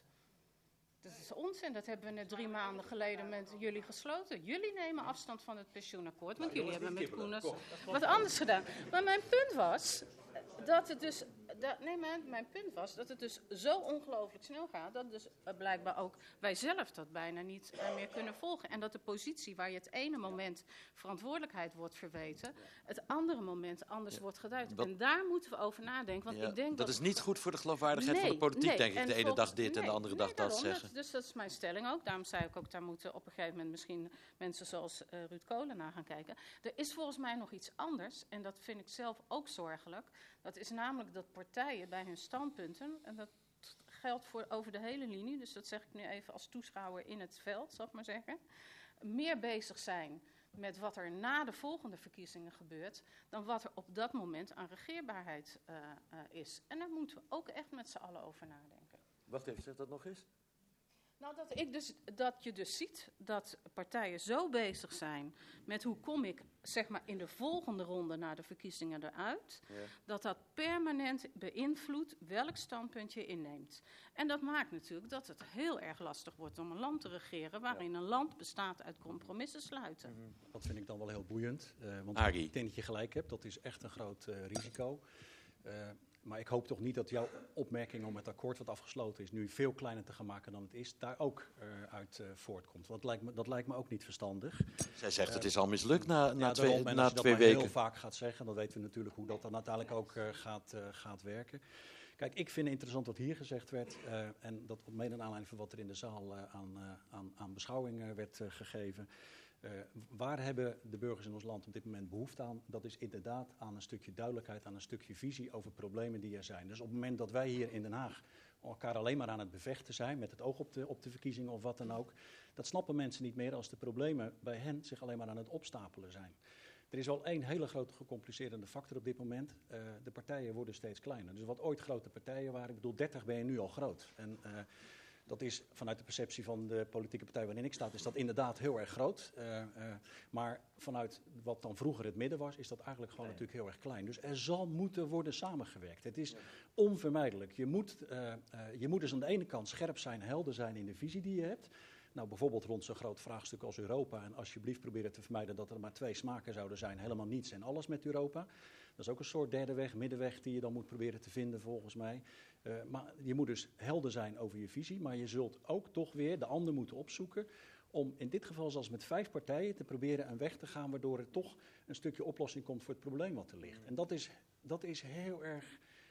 Dat is onzin, dat hebben we net 3 maanden geleden met jullie gesloten. Jullie nemen afstand van het pensioenakkoord, want jullie hebben met Koeners wat anders gedaan. Maar mijn punt was dat het dus... mijn punt was dat het dus zo ongelooflijk snel gaat, dat dus blijkbaar ook wij zelf dat bijna niet meer kunnen volgen. En dat de positie waar je het ene moment verantwoordelijkheid wordt verweten, het andere moment anders wordt geduid. En daar moeten we over nadenken. Want ik denk dat is niet goed voor de geloofwaardigheid van de politiek, denk ik. De ene dag dit en de andere dag dat zeggen. Dus dat is mijn stelling ook. Daarom zei ik ook, daar moeten op een gegeven moment misschien mensen zoals Ruud Kolen naar gaan kijken. Er is volgens mij nog iets anders, en dat vind ik zelf ook zorgelijk. Dat is namelijk dat partijen bij hun standpunten, en dat geldt voor over de hele linie, dus dat zeg ik nu even als toeschouwer in het veld, zal ik maar zeggen, meer bezig zijn met wat er na de volgende verkiezingen gebeurt, dan wat er op dat moment aan regeerbaarheid is. En daar moeten we ook echt met z'n allen over nadenken. Wacht even, zeg dat nog eens. Nou, dat je dus ziet dat partijen zo bezig zijn met hoe kom ik zeg maar in de volgende ronde na de verkiezingen eruit, dat permanent beïnvloedt welk standpunt je inneemt. En dat maakt natuurlijk dat het heel erg lastig wordt om een land te regeren waarin een land bestaat uit compromissen sluiten. Dat vind ik dan wel heel boeiend, want Arie. ik denk dat je gelijk hebt, dat is echt een groot risico. Maar ik hoop toch niet dat jouw opmerking om het akkoord wat afgesloten is nu veel kleiner te gaan maken dan het is, daar ook uit voortkomt. Want dat lijkt me ook niet verstandig. Zij zegt het is al mislukt na 2 weken. Als je dat heel vaak gaat zeggen, dan weten we natuurlijk hoe dat dan uiteindelijk ook gaat werken. Kijk, ik vind het interessant wat hier gezegd werd, en dat op mede aanleiding van wat er in de zaal aan beschouwing werd gegeven. Waar hebben de burgers in ons land op dit moment behoefte aan? Dat is inderdaad aan een stukje duidelijkheid, aan een stukje visie over problemen die er zijn. Dus op het moment dat wij hier in Den Haag elkaar alleen maar aan het bevechten zijn, met het oog op de verkiezingen of wat dan ook, dat snappen mensen niet meer als de problemen bij hen zich alleen maar aan het opstapelen zijn. Er is wel één hele grote gecomplicerende factor op dit moment. De partijen worden steeds kleiner. Dus wat ooit grote partijen waren, ik bedoel 30 ben je nu al groot. En dat is vanuit de perceptie van de politieke partij waarin ik sta, is dat inderdaad heel erg groot. Maar vanuit wat dan vroeger het midden was, is dat eigenlijk gewoon natuurlijk heel erg klein. Dus er zal moeten worden samengewerkt. Het is onvermijdelijk. Je moet dus aan de ene kant scherp zijn, helder zijn in de visie die je hebt. Nou, bijvoorbeeld rond zo'n groot vraagstuk als Europa. En alsjeblieft proberen te vermijden dat er maar 2 smaken zouden zijn. Helemaal niets en alles met Europa. Dat is ook een soort derde weg, middenweg die je dan moet proberen te vinden volgens mij. Maar je moet dus helder zijn over je visie. Maar je zult ook toch weer de ander moeten opzoeken. Om in dit geval zoals met 5 partijen te proberen een weg te gaan waardoor er toch een stukje oplossing komt voor het probleem wat er ligt. En dat is heel erg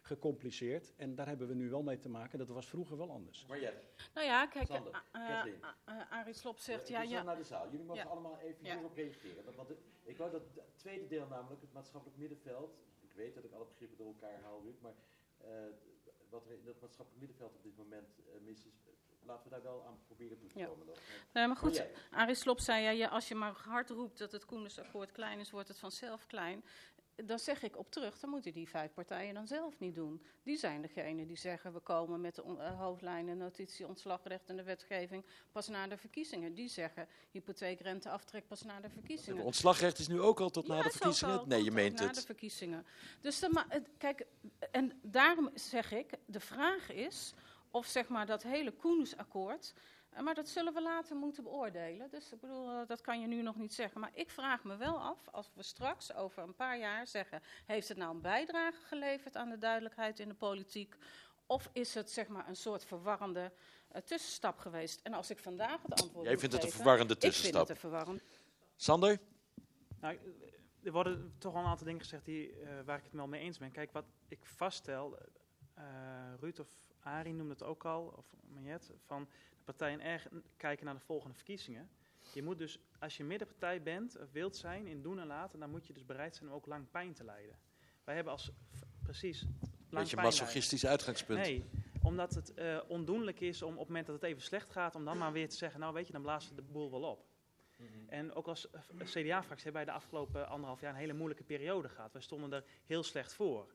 gecompliceerd. En daar hebben we nu wel mee te maken. Dat was vroeger wel anders. Mariette, Nou ja, kijk, Sander, Kathleen. Arie Slob zegt, we gaan naar de zaal. Jullie mogen Ja. allemaal even Ja. hierop reageren. Want ik wou dat het tweede deel, namelijk het maatschappelijk middenveld. Ik weet dat ik alle begrippen door elkaar haal, Ruud, maar wat er in dat maatschappelijk middenveld op dit moment mis is, laten we daar wel aan proberen toe te Ja. komen. Dan. Nee, maar goed, Mariette. Arie Slob zei, ja, als je maar hard roept dat het Koendersakkoord klein is, wordt het vanzelf klein. Dan zeg ik op terug, dan moeten die 5 partijen dan zelf niet doen. Die zijn degene die zeggen, we komen met de hoofdlijnen, notitie, ontslagrecht en de wetgeving pas na de verkiezingen. Die zeggen, hypotheekrenteaftrek pas na de verkiezingen. Het ontslagrecht is nu ook al tot na Ja, de is ook verkiezingen? al, Nee, je komt ook meent na het. de verkiezingen. Dus kijk, en daarom zeg ik, de vraag is of zeg maar dat hele Koendersakkoord, maar dat zullen we later moeten beoordelen. Dus ik bedoel, dat kan je nu nog niet zeggen. Maar ik vraag me wel af, als we straks over een paar jaar zeggen, heeft het nou een bijdrage geleverd aan de duidelijkheid in de politiek? Of is het zeg maar een soort verwarrende tussenstap geweest? En als ik vandaag het antwoord Jij moet vindt het een geven, verwarrende Ik vind tussenstap. het een verwarrende. Sander? Nou, er worden toch wel een aantal dingen gezegd waar ik het wel mee eens ben. Kijk, wat ik vaststel, Ruud of Arie noemde het ook al, of Mariette, van de partijen erg kijken naar de volgende verkiezingen. Je moet dus, als je middenpartij bent, of wilt zijn in doen en laten, dan moet je dus bereid zijn om ook lang pijn te lijden. Wij hebben precies lang Beetje pijn masochistisch uitgangspunt. Nee, omdat het ondoenlijk is om op het moment dat het even slecht gaat, om dan maar weer te zeggen, nou weet je, dan blazen we de boel wel op. En ook als CDA-fractie hebben wij de afgelopen 1,5 jaar een hele moeilijke periode gehad. Wij stonden er heel slecht voor.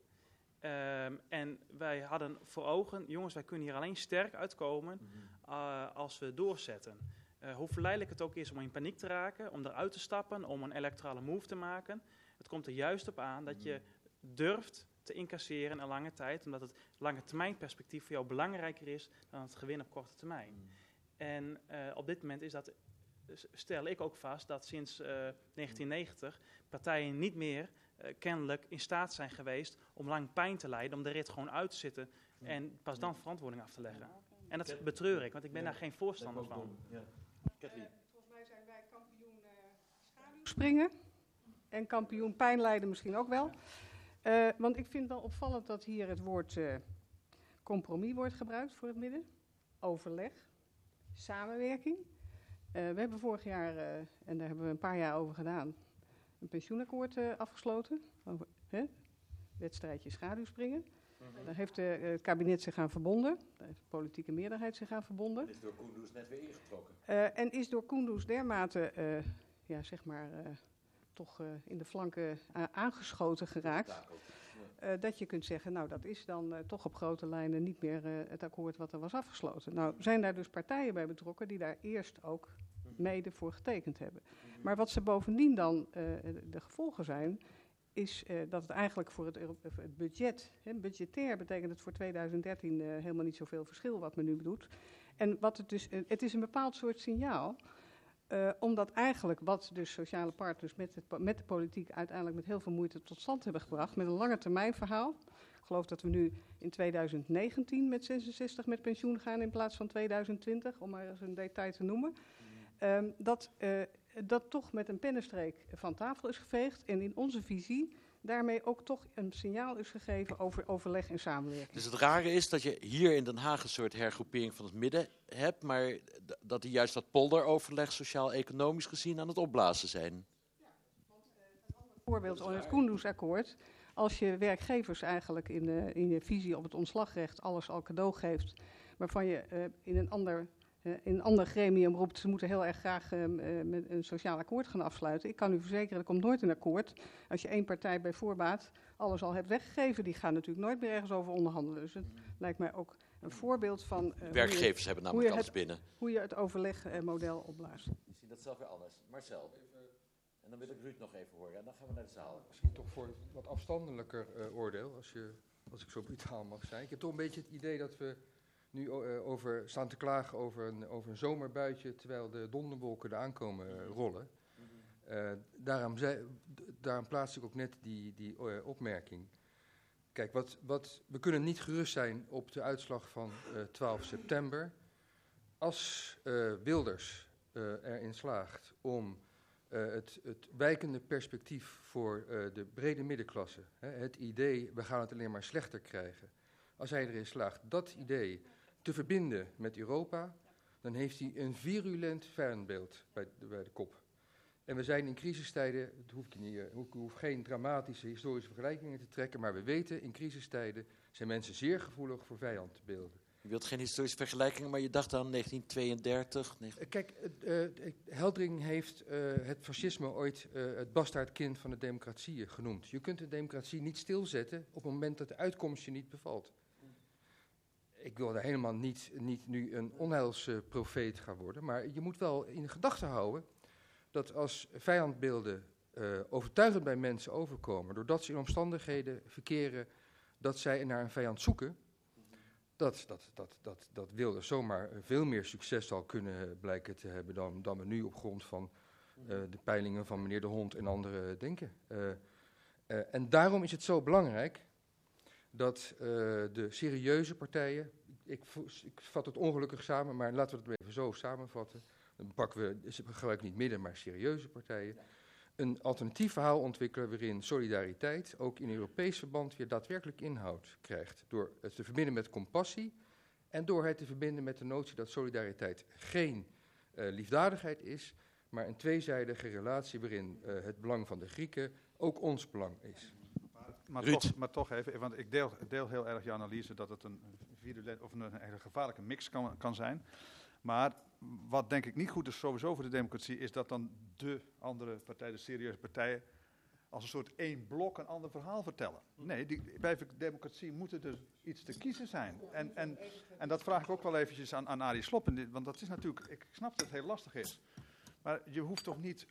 En wij hadden voor ogen, jongens, wij kunnen hier alleen sterk uitkomen als we doorzetten. Hoe verleidelijk het ook is om in paniek te raken, om eruit te stappen, om een electorale move te maken. Het komt er juist op aan dat je durft te incasseren in een lange tijd, omdat het lange termijn perspectief voor jou belangrijker is dan het gewin op korte termijn. En op dit moment is dat, stel ik ook vast, dat sinds 1990 partijen niet meer kennelijk in staat zijn geweest om lang pijn te lijden, om de rit gewoon uit te zitten en pas dan verantwoording af te leggen. En dat betreur ik, want ik ben daar geen voorstander van. Volgens mij zijn wij kampioen schaduwspringen en kampioen pijnlijden misschien ook wel. Want ik vind wel opvallend dat hier het woord compromis wordt gebruikt voor het midden. Overleg, samenwerking. We hebben vorig jaar, en daar hebben we een paar jaar over gedaan, een pensioenakkoord afgesloten. Over, wedstrijdje schaduwspringen. Daar heeft het kabinet zich aan verbonden. Daar heeft de politieke meerderheid zich aan verbonden. Is door Koendeers net weer ingetrokken. En is door Koendeers dermate, toch in de flanken aangeschoten geraakt. Dat je kunt zeggen, nou dat is dan toch op grote lijnen niet meer het akkoord wat er was afgesloten. Nou zijn daar dus partijen bij betrokken die daar eerst ook mede voor getekend hebben. Maar wat ze bovendien dan de gevolgen zijn, is dat het eigenlijk voor het budget, budgetair betekent het voor 2013 helemaal niet zoveel verschil wat men nu doet. En wat het dus, het is een bepaald soort signaal, omdat eigenlijk wat dus sociale partners met de politiek uiteindelijk met heel veel moeite tot stand hebben gebracht, met een lange termijn verhaal. Ik geloof dat we nu in 2019 met 66 met pensioen gaan in plaats van 2020, om maar eens een detail te noemen. Dat toch met een pennenstreek van tafel is geveegd en in onze visie daarmee ook toch een signaal is gegeven over overleg en samenwerking. Dus het rare is dat je hier in Den Haag een soort hergroepering van het midden hebt, maar dat die juist dat polderoverleg sociaal-economisch gezien aan het opblazen zijn. Bijvoorbeeld in het Koendersakkoord, als je werkgevers eigenlijk in je visie op het ontslagrecht alles al cadeau geeft, waarvan je in een ander gremium roept, ze moeten heel erg graag met een sociaal akkoord gaan afsluiten. Ik kan u verzekeren, er komt nooit een akkoord. Als je één partij bij voorbaat alles al hebt weggegeven, die gaan natuurlijk nooit meer ergens over onderhandelen. Dus het lijkt mij ook een voorbeeld van Werkgevers hebben namelijk alles binnen. Hoe je het overlegmodel opblaast. Je ziet dat zelf weer anders. Marcel. En dan wil ik Ruud nog even horen. En dan gaan we naar de zaal. Misschien toch voor wat afstandelijker oordeel, als ik zo brutaal mag zijn. Ik heb toch een beetje het idee dat we nu staan te klagen over een zomerbuitje, terwijl de donderwolken eraan komen rollen. Daarom plaats ik ook net die opmerking. Kijk, we kunnen niet gerust zijn op de uitslag van 12 september. Als Wilders erin slaagt om het wijkende perspectief voor de brede middenklasse. Het idee, we gaan het alleen maar slechter krijgen. Als hij erin slaagt dat idee te verbinden met Europa, dan heeft hij een virulent vijandbeeld bij de kop. En we zijn in crisistijden, ik hoef geen dramatische historische vergelijkingen te trekken, maar we weten, in crisistijden zijn mensen zeer gevoelig voor vijandbeelden. Je wilt geen historische vergelijking, maar je dacht aan 1932. Kijk, Heldring heeft het fascisme ooit het bastaardkind van de democratieën genoemd. Je kunt de democratie niet stilzetten op het moment dat de uitkomst je niet bevalt. Ik wil daar helemaal niet nu een onheilsprofeet gaan worden, maar je moet wel in gedachten houden dat als vijandbeelden overtuigend bij mensen overkomen, doordat ze in omstandigheden verkeren dat zij naar een vijand zoeken, dat Wilders zomaar veel meer succes zal kunnen blijken te hebben dan we nu op grond van de peilingen van meneer De Hond en anderen denken. En daarom is het zo belangrijk dat de serieuze partijen, ik vat het ongelukkig samen, maar laten we het even zo samenvatten. Dan gebruiken we niet midden, maar serieuze partijen. Een alternatief verhaal ontwikkelen waarin solidariteit ook in Europees verband weer daadwerkelijk inhoud krijgt. Door het te verbinden met compassie en door het te verbinden met de notie dat solidariteit geen liefdadigheid is, maar een tweezijdige relatie waarin het belang van de Grieken ook ons belang is. Maar toch even, want ik deel heel erg je analyse dat het een virulent of een hele gevaarlijke mix kan zijn. Maar wat denk ik niet goed is sowieso voor de democratie, is dat dan de andere partijen, de serieuze partijen, als een soort één blok een ander verhaal vertellen. Nee, bij democratie moet er iets te kiezen zijn. En dat vraag ik ook wel eventjes aan Arie Slob, want dat is natuurlijk, ik snap dat het heel lastig is. Maar je hoeft toch niet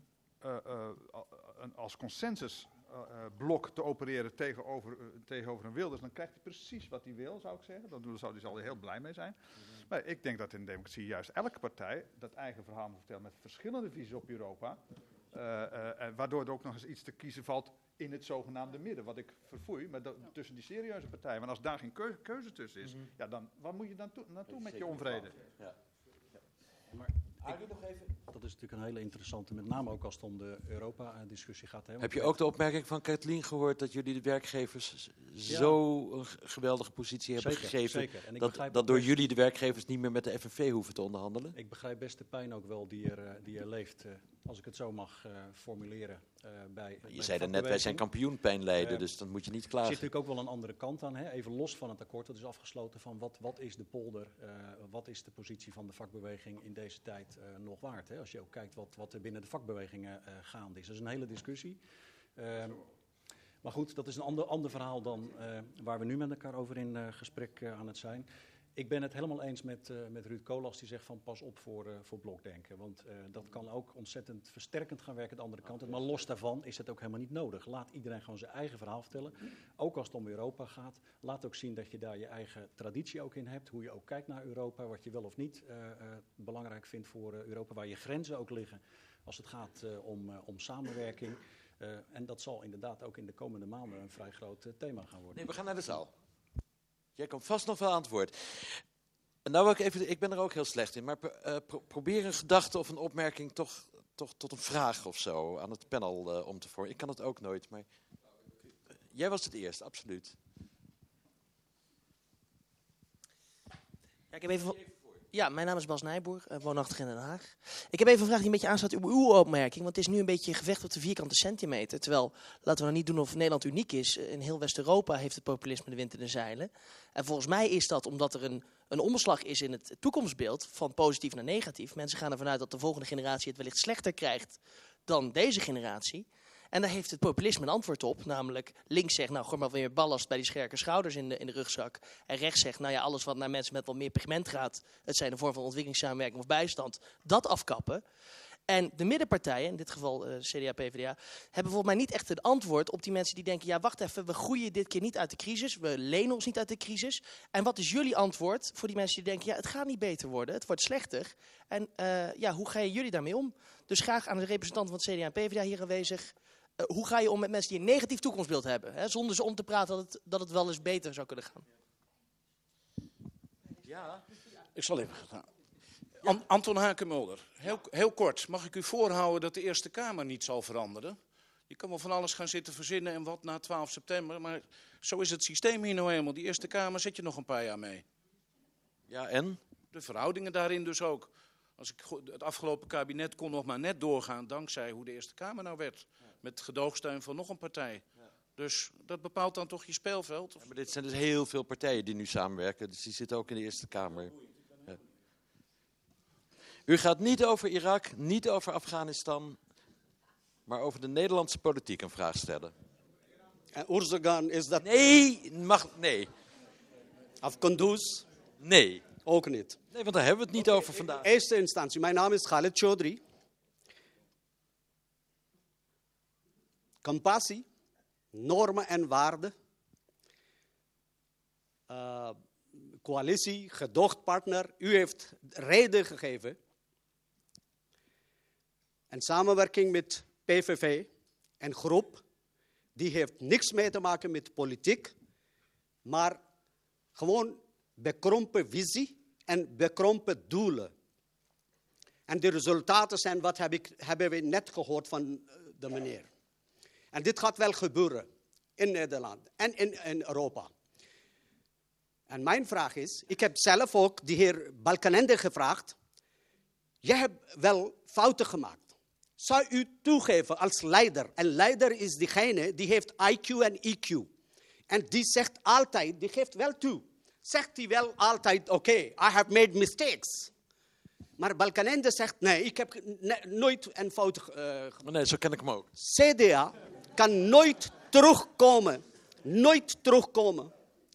als consensus blok te opereren tegenover een Wilders, dan krijgt hij precies wat hij wil, zou ik zeggen. Dan zou hij er heel blij mee zijn. Maar ik denk dat in de democratie juist elke partij dat eigen verhaal moet vertellen met verschillende visies op Europa. Waardoor er ook nog eens iets te kiezen valt in het zogenaamde midden. Wat ik verfoei, maar tussen die serieuze partijen. Want als daar geen keuze tussen is, ja, dan waar moet je dan naartoe met je onvrede? Ja. Maar dat is natuurlijk een hele interessante, met name ook als het om de Europa-discussie gaat. Heb je ook de opmerking van Kathleen gehoord dat jullie de werkgevers zo een geweldige positie hebben gegeven? Zeker. En dat door jullie de werkgevers niet meer met de FNV hoeven te onderhandelen? Ik begrijp best de pijn ook wel die er leeft, als ik het zo mag formuleren. Je zei er net, wij zijn kampioen pijnlijden, dus dan moet je niet klagen. Er zit natuurlijk ook wel een andere kant aan, hè? Even los van het akkoord dat is afgesloten, van wat is de polder, wat is de positie van de vakbeweging in deze tijd nog waard. Hè? Als je ook kijkt wat er binnen de vakbewegingen gaande is. Dat is een hele discussie. Maar goed, dat is een ander verhaal dan waar we nu met elkaar over in gesprek aan het zijn. Ik ben het helemaal eens met Ruud Koolhaas die zegt van pas op voor blokdenken. Want dat kan ook ontzettend versterkend gaan werken aan de andere kant. Maar los daarvan is het ook helemaal niet nodig. Laat iedereen gewoon zijn eigen verhaal vertellen. Ook als het om Europa gaat. Laat ook zien dat je daar je eigen traditie ook in hebt. Hoe je ook kijkt naar Europa. Wat je wel of niet belangrijk vindt voor Europa. Waar je grenzen ook liggen als het gaat om samenwerking. En dat zal inderdaad ook in de komende maanden een vrij groot thema gaan worden. Nee, we gaan naar de zaal. Jij komt vast nog wel aan het woord. Nou wil ik even, ik ben er ook heel slecht in, maar probeer een gedachte of een opmerking toch tot een vraag of zo aan het panel om te vormen. Ik kan het ook nooit, maar jij was het eerst, absoluut. Ja, ik heb even... Ja, mijn naam is Bas Nijboer, woonachtig in Den Haag. Ik heb even een vraag die een beetje aansluit op uw opmerking. Want het is nu een beetje gevecht op de vierkante centimeter. Terwijl, laten we nou niet doen of Nederland uniek is. In heel West-Europa heeft het populisme de wind in de zeilen. En volgens mij is dat omdat er een omslag is in het toekomstbeeld van positief naar negatief. Mensen gaan ervan uit dat de volgende generatie het wellicht slechter krijgt dan deze generatie. En daar heeft het populisme een antwoord op. Namelijk links zegt, nou gooi maar weer ballast bij die scherpe schouders in de rugzak. En rechts zegt, nou ja, alles wat naar mensen met wat meer pigment gaat. Het zijn een vorm van ontwikkelingssamenwerking of bijstand. Dat afkappen. En de middenpartijen, in dit geval CDA, PvdA, hebben volgens mij niet echt een antwoord op die mensen die denken, ja wacht even, we groeien dit keer niet uit de crisis. We lenen ons niet uit de crisis. En wat is jullie antwoord voor die mensen die denken, ja het gaat niet beter worden, het wordt slechter. En ja, hoe gaan jullie daarmee om? Dus graag aan de representanten van het CDA en PvdA hier aanwezig. Hoe ga je om met mensen die een negatief toekomstbeeld hebben? Hè, zonder ze om te praten dat het wel eens beter zou kunnen gaan. Ja. Ik zal even gaan. Anton Hakenmulder, heel kort. Mag ik u voorhouden dat de Eerste Kamer niet zal veranderen? Je kan wel van alles gaan zitten verzinnen en wat na 12 september. Maar zo is het systeem hier nou helemaal. Die Eerste Kamer zit je nog een paar jaar mee. Ja, en? De verhoudingen daarin dus ook. Het afgelopen kabinet kon nog maar net doorgaan dankzij hoe de Eerste Kamer nou werd. Met gedoogsteun van nog een partij. Dus dat bepaalt dan toch je speelveld? Ja, maar dit zijn dus heel veel partijen die nu samenwerken. Dus die zitten ook in de Eerste Kamer. Ja. U gaat niet over Irak, niet over Afghanistan, maar over de Nederlandse politiek een vraag stellen. En Erdogan is dat... Nee. Of Kunduz? Nee. Ook niet. Nee, want daar hebben we het niet over vandaag. In eerste instantie, mijn naam is Khaled Chaudhry. Compassie, normen en waarden. Coalitie, gedoogpartner. U heeft reden gegeven. En samenwerking met PVV en groep. Die heeft niks mee te maken met politiek. Maar gewoon bekrompen visie en bekrompen doelen. En de resultaten zijn, wat hebben we net gehoord van de meneer. En dit gaat wel gebeuren in Nederland en in Europa. En mijn vraag is, ik heb zelf ook de heer Balkenende gevraagd. Je hebt wel fouten gemaakt. Zou u toegeven als leider? En leider is diegene die heeft IQ en EQ. En die zegt altijd, die geeft wel toe. Zegt hij wel altijd, oké, I have made mistakes. Maar Balkenende zegt, nee, ik heb nooit een fout gemaakt. Nee, zo ken ik hem ook. CDA kan nooit terugkomen. Nooit terugkomen.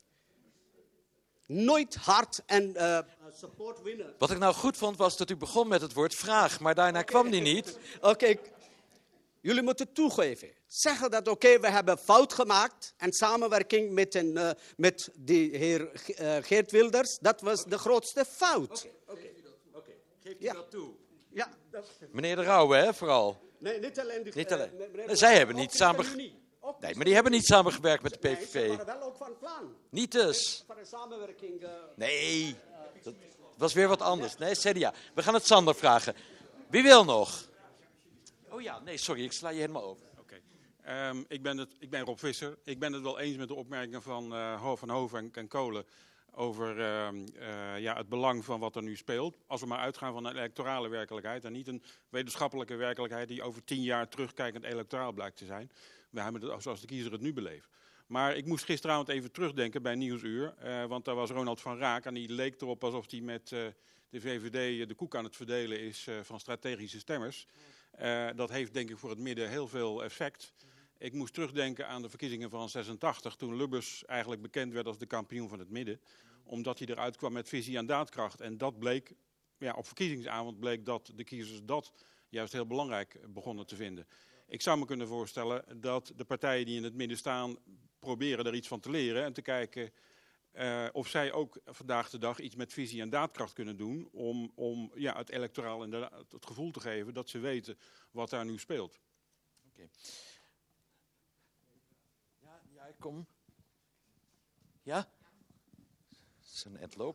Nooit hard en support winnen. Wat ik nou goed vond was dat u begon met het woord vraag, maar daarna kwam die niet. Oké, jullie moeten toegeven. Zeggen dat we hebben fout gemaakt. En samenwerking met de heer Geert Wilders, dat was de grootste fout. Oké. Geeft u dat toe? Ja. Meneer De Rauwe, hè, vooral. Nee, niet alleen. Niet alleen. Zij hebben niet samen... Nee, maar die hebben niet samengewerkt met de PVV. Nee, ze waren wel ook van plan. Niet dus. Voor een samenwerking. Nee, dat was weer wat anders. Nee, CDA. We gaan het Sander vragen. Wie wil nog? Oh ja, nee, sorry, ik sla je helemaal over. Ik ben Rob Visser. Ik ben het wel eens met de opmerkingen van Van Hoven en Kolen over het belang van wat er nu speelt. Als we maar uitgaan van een electorale werkelijkheid en niet een wetenschappelijke werkelijkheid die over 10 jaar terugkijkend electoraal blijkt te zijn. We hebben het zoals de kiezer het nu beleeft. Maar ik moest gisteravond even terugdenken bij Nieuwsuur, want daar was Ronald van Raak en die leek erop alsof hij met de VVD de koek aan het verdelen is van strategische stemmers. Dat heeft denk ik voor het midden heel veel effect. Ik moest terugdenken aan de verkiezingen van 86, toen Lubbers eigenlijk bekend werd als de kampioen van het midden. Omdat hij eruit kwam met visie en daadkracht. En dat bleek, op verkiezingsavond bleek dat de kiezers dat juist heel belangrijk begonnen te vinden. Ik zou me kunnen voorstellen dat de partijen die in het midden staan proberen er iets van te leren en te kijken of zij ook vandaag de dag iets met visie en daadkracht kunnen doen om het electoraal inderdaad het gevoel te geven dat ze weten wat daar nu speelt. Okay. Ja, ik kom. Ja? Het is een endloop.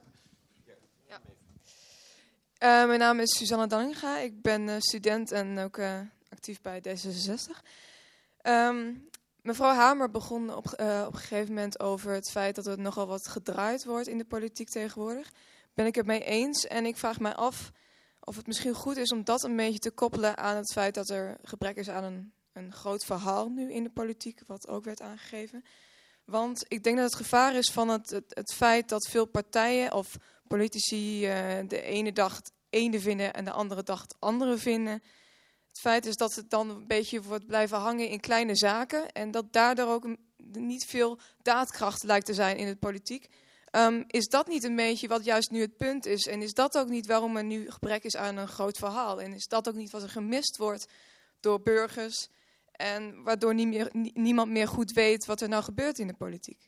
Ja. Mijn naam is Suzanne Dallinga. Ik ben student en ook actief bij D66. Mevrouw Hamer begon op een gegeven moment over het feit dat er nogal wat gedraaid wordt in de politiek tegenwoordig. Ben ik het mee eens en ik vraag mij af of het misschien goed is om dat een beetje te koppelen aan het feit dat er gebrek is aan een groot verhaal nu in de politiek, wat ook werd aangegeven. Want ik denk dat het gevaar is van het feit dat veel partijen of politici de ene dag het ene vinden en de andere dag het andere vinden. Het feit is dat het dan een beetje wordt blijven hangen in kleine zaken en dat daardoor ook niet veel daadkracht lijkt te zijn in de politiek. Is dat niet een beetje wat juist nu het punt is? En is dat ook niet waarom er nu gebrek is aan een groot verhaal? En is dat ook niet wat er gemist wordt door burgers? En waardoor niemand meer goed weet wat er nou gebeurt in de politiek?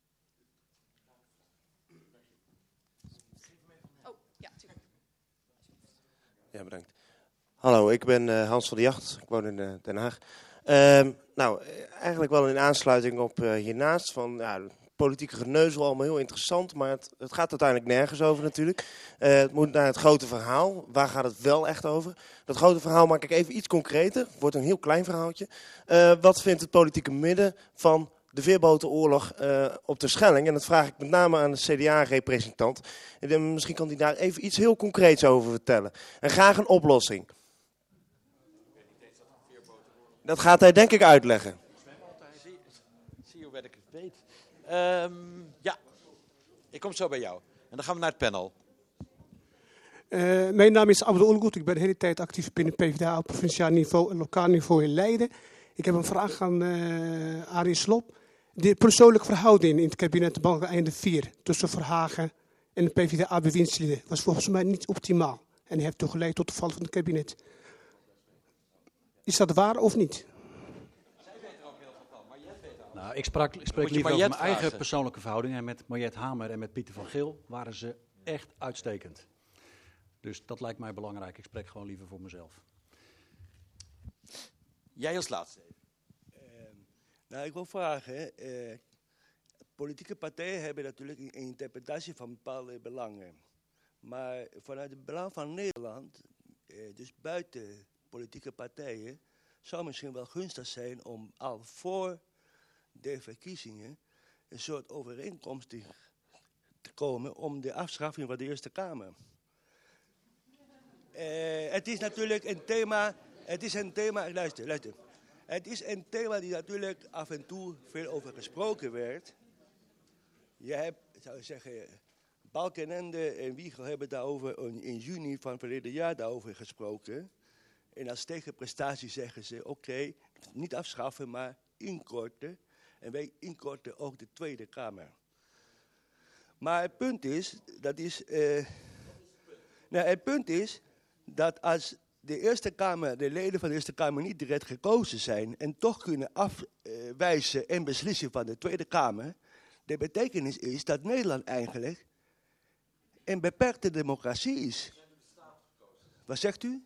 Ja, bedankt. Hallo, ik ben Hans van der Jacht. Ik woon in Den Haag. Eigenlijk wel in aansluiting op hiernaast. Van, politieke geneuzel allemaal heel interessant, maar het gaat uiteindelijk nergens over natuurlijk. Het moet naar het grote verhaal. Waar gaat het wel echt over? Dat grote verhaal maak ik even iets concreter. Het wordt een heel klein verhaaltje. Wat vindt het politieke midden van de veerbotenoorlog op de Schelling? En dat vraag ik met name aan de CDA-representant. Misschien kan hij daar even iets heel concreets over vertellen. En graag een oplossing. Dat gaat hij denk ik uitleggen. Zie je hoe ik het weet. Ja, ik kom zo bij jou. En dan gaan we naar het panel. Mijn naam is Abdul Ulgoed. Ik ben de hele tijd actief binnen PvdA op provinciaal niveau en lokaal niveau in Leiden. Ik heb een vraag aan Arie Slob. De persoonlijke verhouding in het kabinet Balkenende 4 tussen Verhagen en de PvdA-bewindslieden was volgens mij niet optimaal. En heeft toch geleid tot de val van het kabinet. Is dat waar of niet? Nou, ik spreek liever over mijn eigen persoonlijke verhoudingen. En met Mariette Hamer en met Pieter van Geel waren ze echt uitstekend. Dus dat lijkt mij belangrijk. Ik spreek gewoon liever voor mezelf. Jij als laatste. Nou, ik wil vragen. Politieke partijen hebben natuurlijk een interpretatie van bepaalde belangen. Maar vanuit het belang van Nederland, dus buiten politieke partijen, zou misschien wel gunstig zijn om al voor de verkiezingen een soort overeenkomst te komen om de afschaffing van de Eerste Kamer. Het is natuurlijk een thema, luister. Het is een thema die natuurlijk af en toe veel over gesproken werd. Je hebt, zou ik zeggen, Balkenende en Wiegel hebben daarover in juni van verleden jaar daarover gesproken. En als tegenprestatie zeggen ze, oké, niet afschaffen, maar inkorten. En wij inkorten ook de Tweede Kamer. Maar het punt is, dat als de Eerste Kamer, de leden van de Eerste Kamer niet direct gekozen zijn en toch kunnen afwijzen en beslissen van de Tweede Kamer, de betekenis is dat Nederland eigenlijk een beperkte democratie is. Wat zegt u?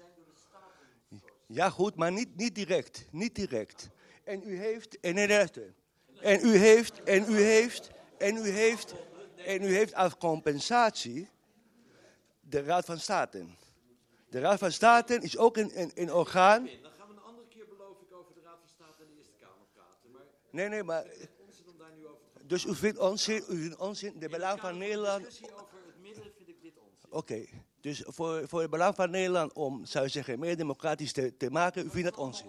Ja goed, maar niet direct. Niet direct. En u heeft als compensatie de Raad van State. De Raad van State is ook een orgaan. Dan gaan we een andere keer, beloof ik, over de Raad van State en de Eerste Kamer praten. Maar Nee, maar... het is onzin om daar nu over te praten. Dus u vindt onzin, de belang van Nederland... discussie over het midden vind ik dit onzin. Oké, dus voor het belang van Nederland om, zou je zeggen, meer democratisch te maken, u vindt dat onzin?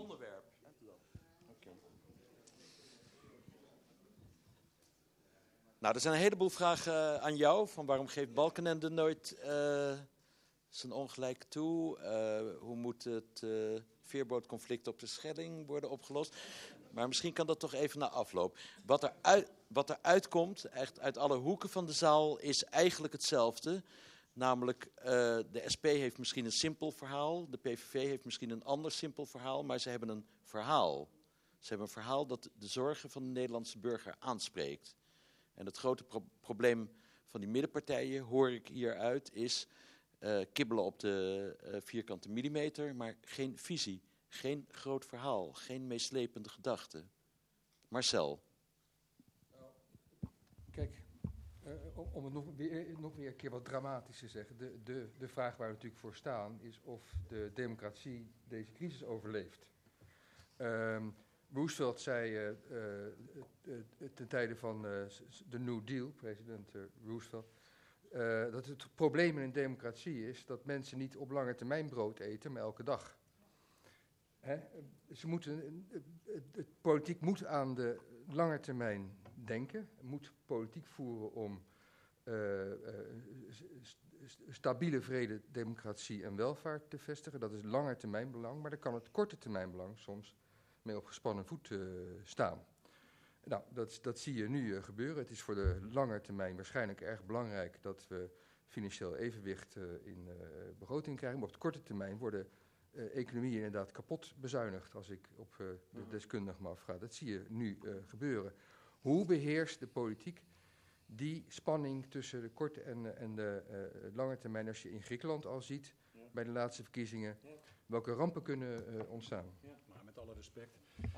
Nou, er zijn een heleboel vragen aan jou. Van waarom geeft Balkenende nooit zijn ongelijk toe? Hoe moet het veerbootconflict op de Schelling worden opgelost? Maar misschien kan dat toch even na afloop. Wat er uitkomt, echt uit alle hoeken van de zaal, is eigenlijk hetzelfde. Namelijk, de SP heeft misschien een simpel verhaal. De PVV heeft misschien een ander simpel verhaal. Maar ze hebben een verhaal. Ze hebben een verhaal dat de zorgen van de Nederlandse burger aanspreekt. En het grote probleem van die middenpartijen, hoor ik hieruit, is kibbelen op de vierkante millimeter, maar geen visie, geen groot verhaal, geen meeslepende gedachte. Marcel. Kijk, om het nog weer een keer wat dramatisch te zeggen, de vraag waar we natuurlijk voor staan is of de democratie deze crisis overleeft. Roosevelt zei ten tijde van de New Deal, president Roosevelt, dat het probleem in een democratie is dat mensen niet op lange termijn brood eten, maar elke dag. Het politiek moet aan de lange termijn denken, moet politiek voeren om stabiele vrede, democratie en welvaart te vestigen. Dat is lange termijn belang, maar dan kan het korte termijn belang soms mee op gespannen voet staan. Nou, dat zie je nu gebeuren. Het is voor de lange termijn waarschijnlijk erg belangrijk dat we financieel evenwicht in begroting krijgen. Maar op de korte termijn worden economieën inderdaad kapot bezuinigd, als ik op de deskundige me afga. Dat zie je nu gebeuren. Hoe beheerst de politiek die spanning tussen de korte en de lange termijn, als je in Griekenland al ziet, bij de laatste verkiezingen, welke rampen kunnen ontstaan? Maar met alle respect.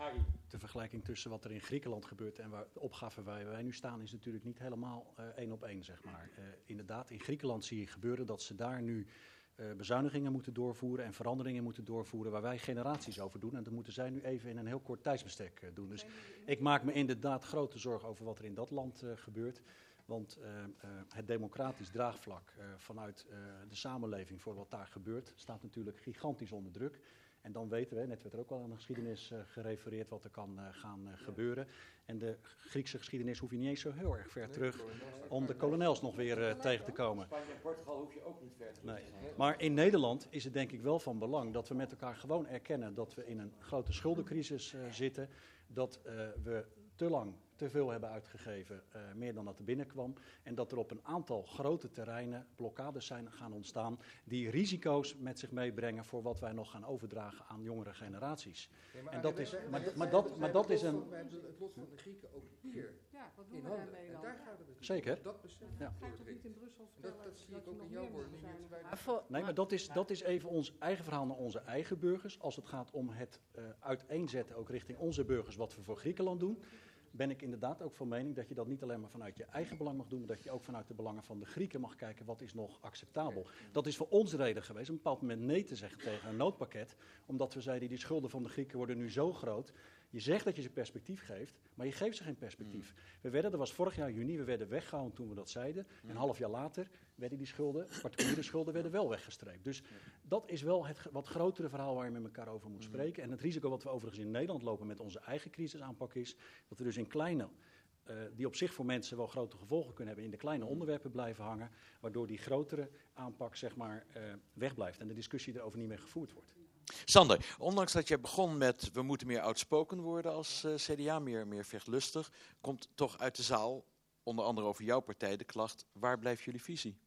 De vergelijking tussen wat er in Griekenland gebeurt en de opgave waar wij nu staan is natuurlijk niet helemaal 1 op 1, zeg maar. Inderdaad, in Griekenland zie je gebeuren dat ze daar nu bezuinigingen moeten doorvoeren en veranderingen moeten doorvoeren waar wij generaties over doen. En dat moeten zij nu even in een heel kort tijdsbestek doen. Dus ik maak me inderdaad grote zorgen over wat er in dat land gebeurt. Want het democratisch draagvlak vanuit de samenleving voor wat daar gebeurt staat natuurlijk gigantisch onder druk. En dan weten we, net werd er ook al aan de geschiedenis gerefereerd, wat er kan gaan gebeuren. En de Griekse geschiedenis hoef je niet eens zo heel erg ver terug om de kolonels nog weer tegen te komen. Spanje en Portugal hoef je ook niet ver terug te gaan. Maar in Nederland is het denk ik wel van belang dat we met elkaar gewoon erkennen dat we in een grote schuldencrisis zitten. Dat we te lang te veel hebben uitgegeven, meer dan dat er binnenkwam. En dat er op een aantal grote terreinen blokkades zijn gaan ontstaan die risico's met zich meebrengen voor wat wij nog gaan overdragen aan jongere generaties. Nee, en dat is, maar dat is een... We hebben het lot van de Grieken ook hier in handen. En daar gaat het zeker. Dat besef. Ja. Ga je toch niet in Brussel vertellen dat zie ik ook in jouw jouw woorden. Nee, maar dat is even ons eigen verhaal naar onze eigen burgers. Als het gaat om het uiteenzetten, ook richting onze burgers, wat we voor Griekenland doen, ben ik inderdaad ook van mening dat je dat niet alleen maar vanuit je eigen belang mag doen, maar dat je ook vanuit de belangen van de Grieken mag kijken wat is nog acceptabel. Dat is voor ons de reden geweest om op een bepaald moment nee te zeggen tegen een noodpakket, omdat we zeiden die schulden van de Grieken worden nu zo groot. Je zegt dat je ze perspectief geeft, maar je geeft ze geen perspectief. Dat was vorig jaar juni, we werden weggehaald toen we dat zeiden. Een half jaar later werden die schulden, particuliere schulden, werden wel weggestreept. Dus dat is wel het wat grotere verhaal waar je met elkaar over moet spreken. En het risico wat we overigens in Nederland lopen met onze eigen crisisaanpak is, dat we dus in kleine, die op zich voor mensen wel grote gevolgen kunnen hebben, in de kleine onderwerpen blijven hangen, waardoor die grotere aanpak zeg maar wegblijft en de discussie erover niet meer gevoerd wordt. Sander, ondanks dat jij begon met we moeten meer outspoken worden als CDA, meer vechtlustig, komt toch uit de zaal, onder andere over jouw partij, de klacht, waar blijft jullie visie?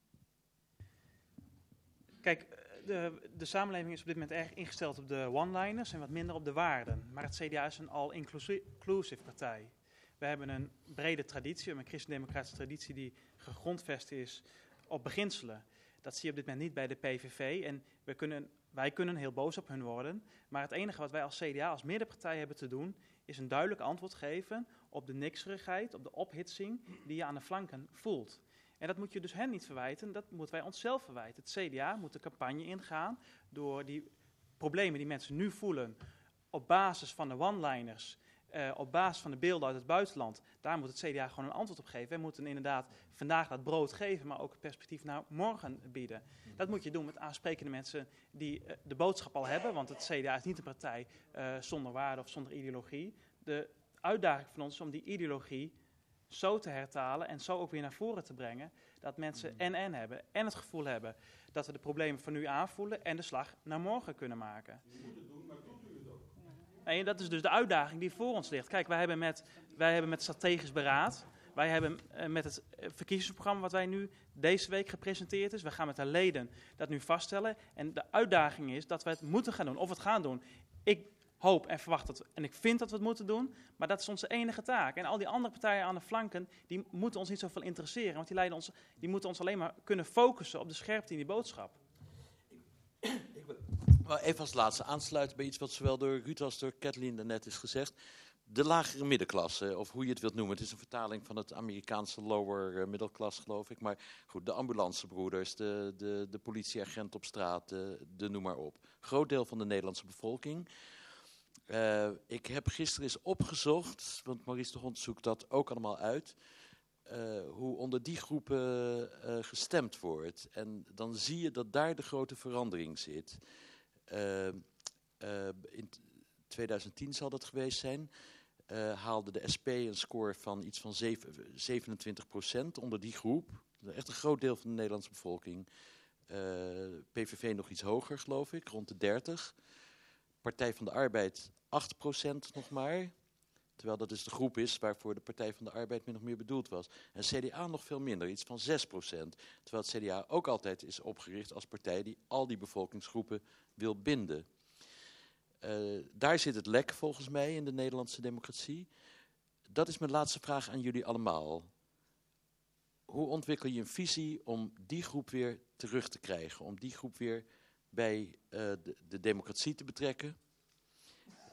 Kijk, de samenleving is op dit moment erg ingesteld op de one-liners en wat minder op de waarden. Maar het CDA is een all-inclusive partij. We hebben een brede traditie, we hebben een christendemocratische traditie die gegrondvest is op beginselen. Dat zie je op dit moment niet bij de PVV en wij kunnen heel boos op hun worden. Maar het enige wat wij als CDA, als middenpartij hebben te doen, is een duidelijk antwoord geven op de nikserigheid, op de ophitsing die je aan de flanken voelt. En dat moet je dus hen niet verwijten, dat moeten wij onszelf verwijten. Het CDA moet de campagne ingaan door die problemen die mensen nu voelen op basis van de one-liners, op basis van de beelden uit het buitenland. Daar moet het CDA gewoon een antwoord op geven. Wij moeten inderdaad vandaag dat brood geven, maar ook het perspectief naar morgen bieden. Dat moet je doen met aansprekende mensen die de boodschap al hebben, want het CDA is niet een partij zonder waarde of zonder ideologie. De uitdaging van ons is om die ideologie zo te hertalen en zo ook weer naar voren te brengen, dat mensen en hebben en het gevoel hebben dat we de problemen van nu aanvoelen en de slag naar morgen kunnen maken. Je moet het doen, maar doet u het ook? En dat is dus de uitdaging die voor ons ligt. Kijk, wij hebben met strategisch beraad, wij hebben met het verkiezingsprogramma wat wij nu deze week gepresenteerd is, we gaan met de leden dat nu vaststellen en de uitdaging is dat we het moeten gaan doen, of het gaan doen. Ik hoop en verwacht dat en ik vind dat we het moeten doen, maar dat is onze enige taak. En al die andere partijen aan de flanken, die moeten ons niet zoveel interesseren, want die moeten ons alleen maar kunnen focussen op de scherpte in die boodschap. Ik wil even als laatste aansluiten bij iets wat zowel door Ruud als door Kathleen daarnet is gezegd. De lagere middenklasse, of hoe je het wilt noemen. Het is een vertaling van het Amerikaanse lower middelklasse, geloof ik. Maar goed, de ambulancebroeders, de politieagent op straat, de noem maar op. Groot deel van de Nederlandse bevolking. Ik heb gisteren eens opgezocht, want Maurice de Hond zoekt dat ook allemaal uit, hoe onder die groepen gestemd wordt. En dan zie je dat daar de grote verandering zit. In 2010 zal dat geweest zijn, haalde de SP een score van iets van 27% onder die groep. Echt een groot deel van de Nederlandse bevolking. PVV nog iets hoger, geloof ik, rond de 30%. Partij van de Arbeid 8% nog maar. Terwijl dat dus de groep is waarvoor de Partij van de Arbeid min of meer bedoeld was. En CDA nog veel minder, iets van 6%. Terwijl het CDA ook altijd is opgericht als partij die al die bevolkingsgroepen wil binden. Daar zit het lek volgens mij in de Nederlandse democratie. Dat is mijn laatste vraag aan jullie allemaal. Hoe ontwikkel je een visie om die groep weer terug te krijgen? Om die groep weer bij de democratie te betrekken?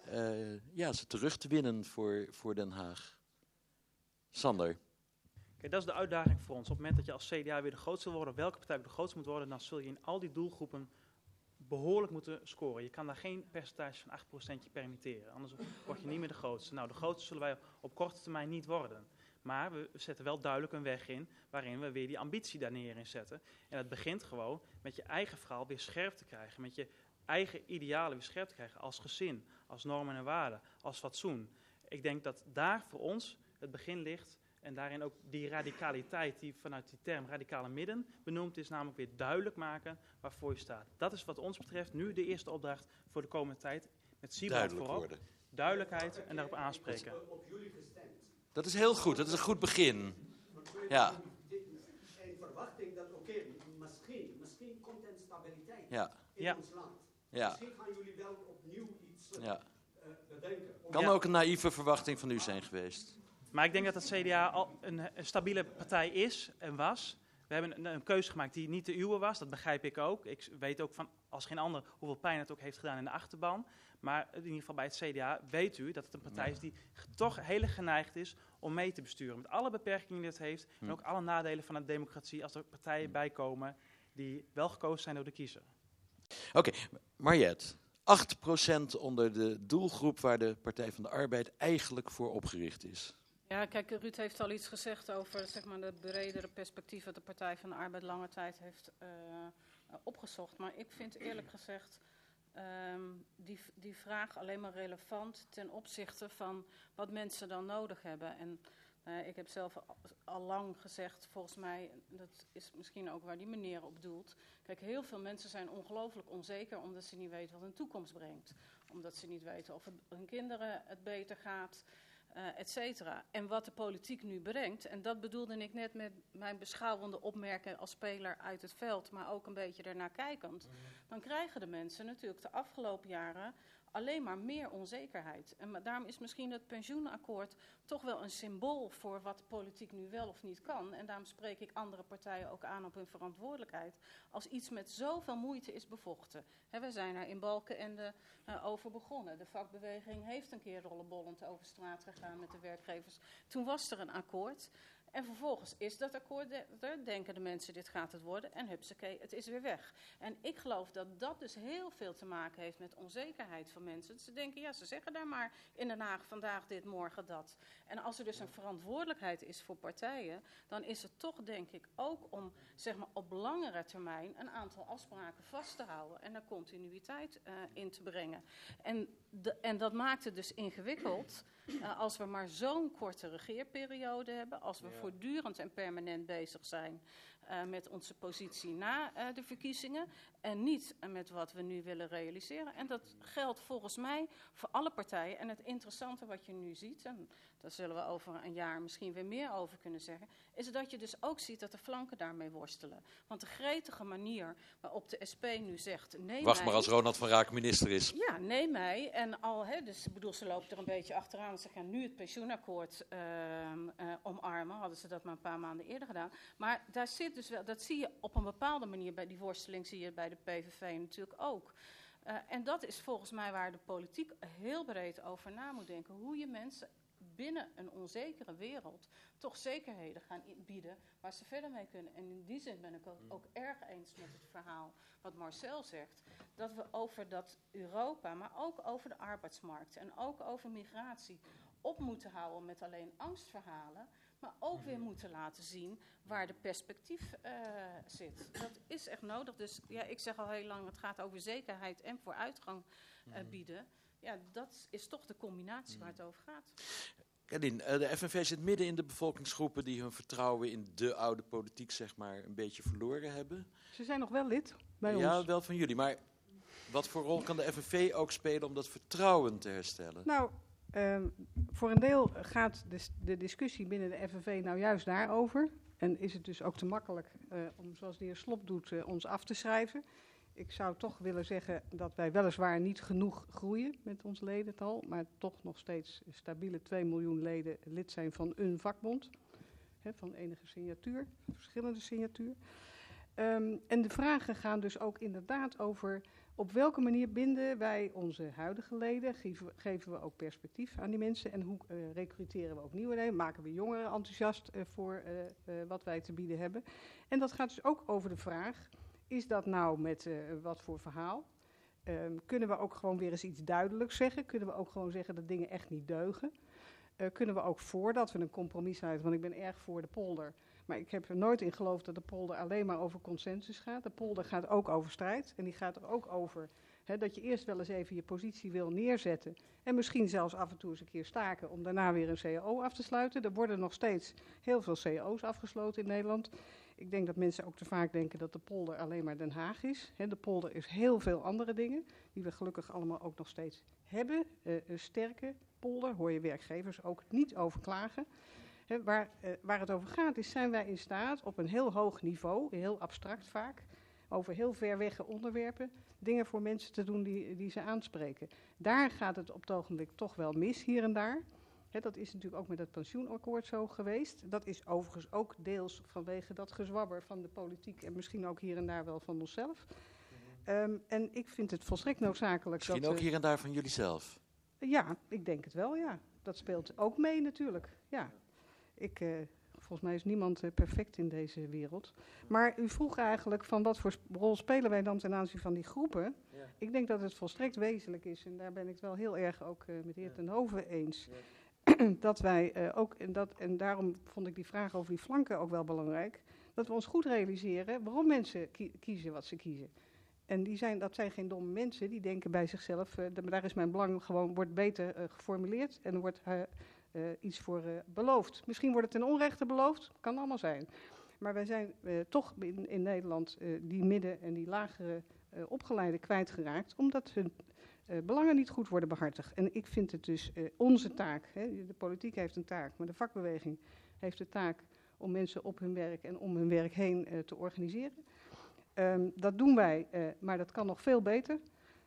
ze terug te winnen voor Den Haag. Sander. Kijk, dat is de uitdaging voor ons. Op het moment dat je als CDA weer de grootste wil worden, welke partij ook de grootste moet worden, dan zul je in al die doelgroepen behoorlijk moeten scoren. Je kan daar geen percentage van 8% permitteren, anders word je niet meer de grootste. Nou, de grootste zullen wij op korte termijn niet worden. Maar we zetten wel duidelijk een weg in waarin we weer die ambitie daar neer in zetten. En het begint gewoon met je eigen verhaal weer scherp te krijgen. Met je eigen idealen weer scherp te krijgen als gezin, als normen en waarden, als fatsoen. Ik denk dat daar voor ons het begin ligt. En daarin ook die radicaliteit die vanuit die term radicale midden benoemd is, namelijk weer duidelijk maken waarvoor je staat. Dat is wat ons betreft nu de eerste opdracht voor de komende tijd. Met Sybrand voorop. Worden. Duidelijkheid en daarop aanspreken. Dat is heel goed, dat is een goed begin. Ja. En verwachting dat, misschien komt er stabiliteit in ons land. Ja. Misschien gaan jullie wel opnieuw iets bedenken. Kan ook een naïeve verwachting van u zijn geweest. Maar ik denk dat het CDA al een stabiele partij is en was. We hebben een keuze gemaakt die niet de uwe was, dat begrijp ik ook. Ik weet ook van als geen ander hoeveel pijn het ook heeft gedaan in de achterban. Maar in ieder geval bij het CDA weet u dat het een partij is die toch heel erg geneigd is om mee te besturen. Met alle beperkingen die het heeft en ook alle nadelen van de democratie als er partijen bijkomen die wel gekozen zijn door de kiezer. Oké, Mariette. 8% onder de doelgroep waar de Partij van de Arbeid eigenlijk voor opgericht is. Ja, kijk, Ruud heeft al iets gezegd over zeg maar, de bredere perspectief dat de Partij van de Arbeid lange tijd heeft opgezocht. Maar ik vind eerlijk gezegd die vraag alleen maar relevant ten opzichte van wat mensen dan nodig hebben. En ik heb zelf al lang gezegd, volgens mij, dat is misschien ook waar die meneer op doelt. Kijk, heel veel mensen zijn ongelooflijk onzeker omdat ze niet weten wat hun toekomst brengt. Omdat ze niet weten of hun kinderen het beter gaat. Et cetera. En wat de politiek nu brengt, en dat bedoelde ik net met mijn beschouwende opmerking als speler uit het veld, maar ook een beetje ernaar kijkend, dan krijgen de mensen natuurlijk de afgelopen jaren alleen maar meer onzekerheid. En daarom is misschien het pensioenakkoord toch wel een symbool voor wat de politiek nu wel of niet kan. En daarom spreek ik andere partijen ook aan op hun verantwoordelijkheid. Als iets met zoveel moeite is bevochten. We zijn er in Balkenende over begonnen. De vakbeweging heeft een keer rollenbollend over straat gegaan met de werkgevers. Toen was er een akkoord. En vervolgens is dat akkoord, denken de mensen dit gaat het worden en hupsakee, het is weer weg. En ik geloof dat dat dus heel veel te maken heeft met onzekerheid van mensen. Ze denken, ja, ze zeggen daar maar in Den Haag vandaag dit, morgen dat. En als er dus een verantwoordelijkheid is voor partijen, dan is het toch denk ik ook om zeg maar, op langere termijn een aantal afspraken vast te houden en daar continuïteit in te brengen. En dat maakt het dus ingewikkeld als we maar zo'n korte regeerperiode hebben, als we voortdurend en permanent bezig zijn met onze positie na de verkiezingen en niet met wat we nu willen realiseren. En dat geldt volgens mij voor alle partijen. En het interessante wat je nu ziet, en daar zullen we over een jaar misschien weer meer over kunnen zeggen, is dat je dus ook ziet dat de flanken daarmee worstelen. Want de gretige manier waarop de SP nu zegt, nee Wacht maar als Ronald van Raak minister is. Ja, nee mij. En al, dus ik bedoel, ze lopen er een beetje achteraan. Ze gaan nu het pensioenakkoord omarmen. Hadden ze dat maar een paar maanden eerder gedaan. Maar daar zit dus wel, dat zie je op een bepaalde manier bij die worsteling, zie je bij de PVV natuurlijk ook. En dat is volgens mij waar de politiek heel breed over na moet denken. Hoe je mensen binnen een onzekere wereld toch zekerheden gaan bieden waar ze verder mee kunnen. En in die zin ben ik ook erg eens met het verhaal wat Marcel zegt. Dat we over dat Europa, maar ook over de arbeidsmarkt en ook over migratie op moeten houden met alleen angstverhalen. Maar ook weer moeten laten zien waar de perspectief zit. Dat is echt nodig. Dus ja, ik zeg al heel lang, het gaat over zekerheid en vooruitgang bieden. Ja, dat is toch de combinatie waar het over gaat. Kadien, de FNV zit midden in de bevolkingsgroepen die hun vertrouwen in de oude politiek zeg maar een beetje verloren hebben. Ze zijn nog wel lid bij ons. Ja, wel van jullie. Maar wat voor rol kan de FNV ook spelen om dat vertrouwen te herstellen? Nou, voor een deel gaat de discussie binnen de FNV nou juist daarover. En is het dus ook te makkelijk om, zoals de heer Slop doet, ons af te schrijven. Ik zou toch willen zeggen dat wij weliswaar niet genoeg groeien met ons ledental, maar toch nog steeds stabiele 2 miljoen leden lid zijn van een vakbond. Van enige signatuur, verschillende signatuur. En de vragen gaan dus ook inderdaad over Op welke manier binden wij onze huidige leden? Geven we ook perspectief aan die mensen? En hoe recruteren we ook nieuwe leden? Maken we jongeren enthousiast voor wat wij te bieden hebben? En dat gaat dus ook over de vraag, is dat nou met wat voor verhaal? Kunnen we ook gewoon weer eens iets duidelijks zeggen? Kunnen we ook gewoon zeggen dat dingen echt niet deugen? Kunnen we ook voordat we een compromis sluiten, want ik ben erg voor de polder, maar ik heb er nooit in geloofd dat de polder alleen maar over consensus gaat. De polder gaat ook over strijd en die gaat er ook over dat je eerst wel eens even je positie wil neerzetten en misschien zelfs af en toe eens een keer staken om daarna weer een CAO af te sluiten. Er worden nog steeds heel veel CAO's afgesloten in Nederland. Ik denk dat mensen ook te vaak denken dat de polder alleen maar Den Haag is. De polder is heel veel andere dingen die we gelukkig allemaal ook nog steeds hebben. Een sterke polder, hoor je werkgevers ook niet over klagen. Waar het over gaat is, zijn wij in staat op een heel hoog niveau, heel abstract vaak, over heel ver weg onderwerpen, dingen voor mensen te doen die ze aanspreken. Daar gaat het op het ogenblik toch wel mis, hier en daar. Dat is natuurlijk ook met het pensioenakkoord zo geweest. Dat is overigens ook deels vanwege dat gezwabber van de politiek en misschien ook hier en daar wel van onszelf. En ik vind het volstrekt noodzakelijk misschien dat... ook hier en daar van jullie zelf? Ja, ik denk het wel, ja. Dat speelt ook mee natuurlijk, ja. Volgens mij is niemand perfect in deze wereld. Maar u vroeg eigenlijk van wat voor rol spelen wij dan ten aanzien van die groepen. Ja. Ik denk dat het volstrekt wezenlijk is, en daar ben ik het wel heel erg ook met de heer Ten Hove eens. Ja. Dat wij ook, en daarom vond ik die vraag over die flanken ook wel belangrijk, dat we ons goed realiseren waarom mensen kiezen wat ze kiezen. En dat zijn geen domme mensen, die denken bij zichzelf, daar is mijn belang gewoon, wordt beter geformuleerd en wordt iets voor beloofd. Misschien wordt het ten onrechte beloofd, kan allemaal zijn. Maar wij zijn toch in Nederland die midden- en die lagere opgeleiden kwijtgeraakt, omdat hun belangen niet goed worden behartigd. En ik vind het dus onze taak, de politiek heeft een taak, maar de vakbeweging heeft de taak om mensen op hun werk en om hun werk heen te organiseren. Dat doen wij, maar dat kan nog veel beter.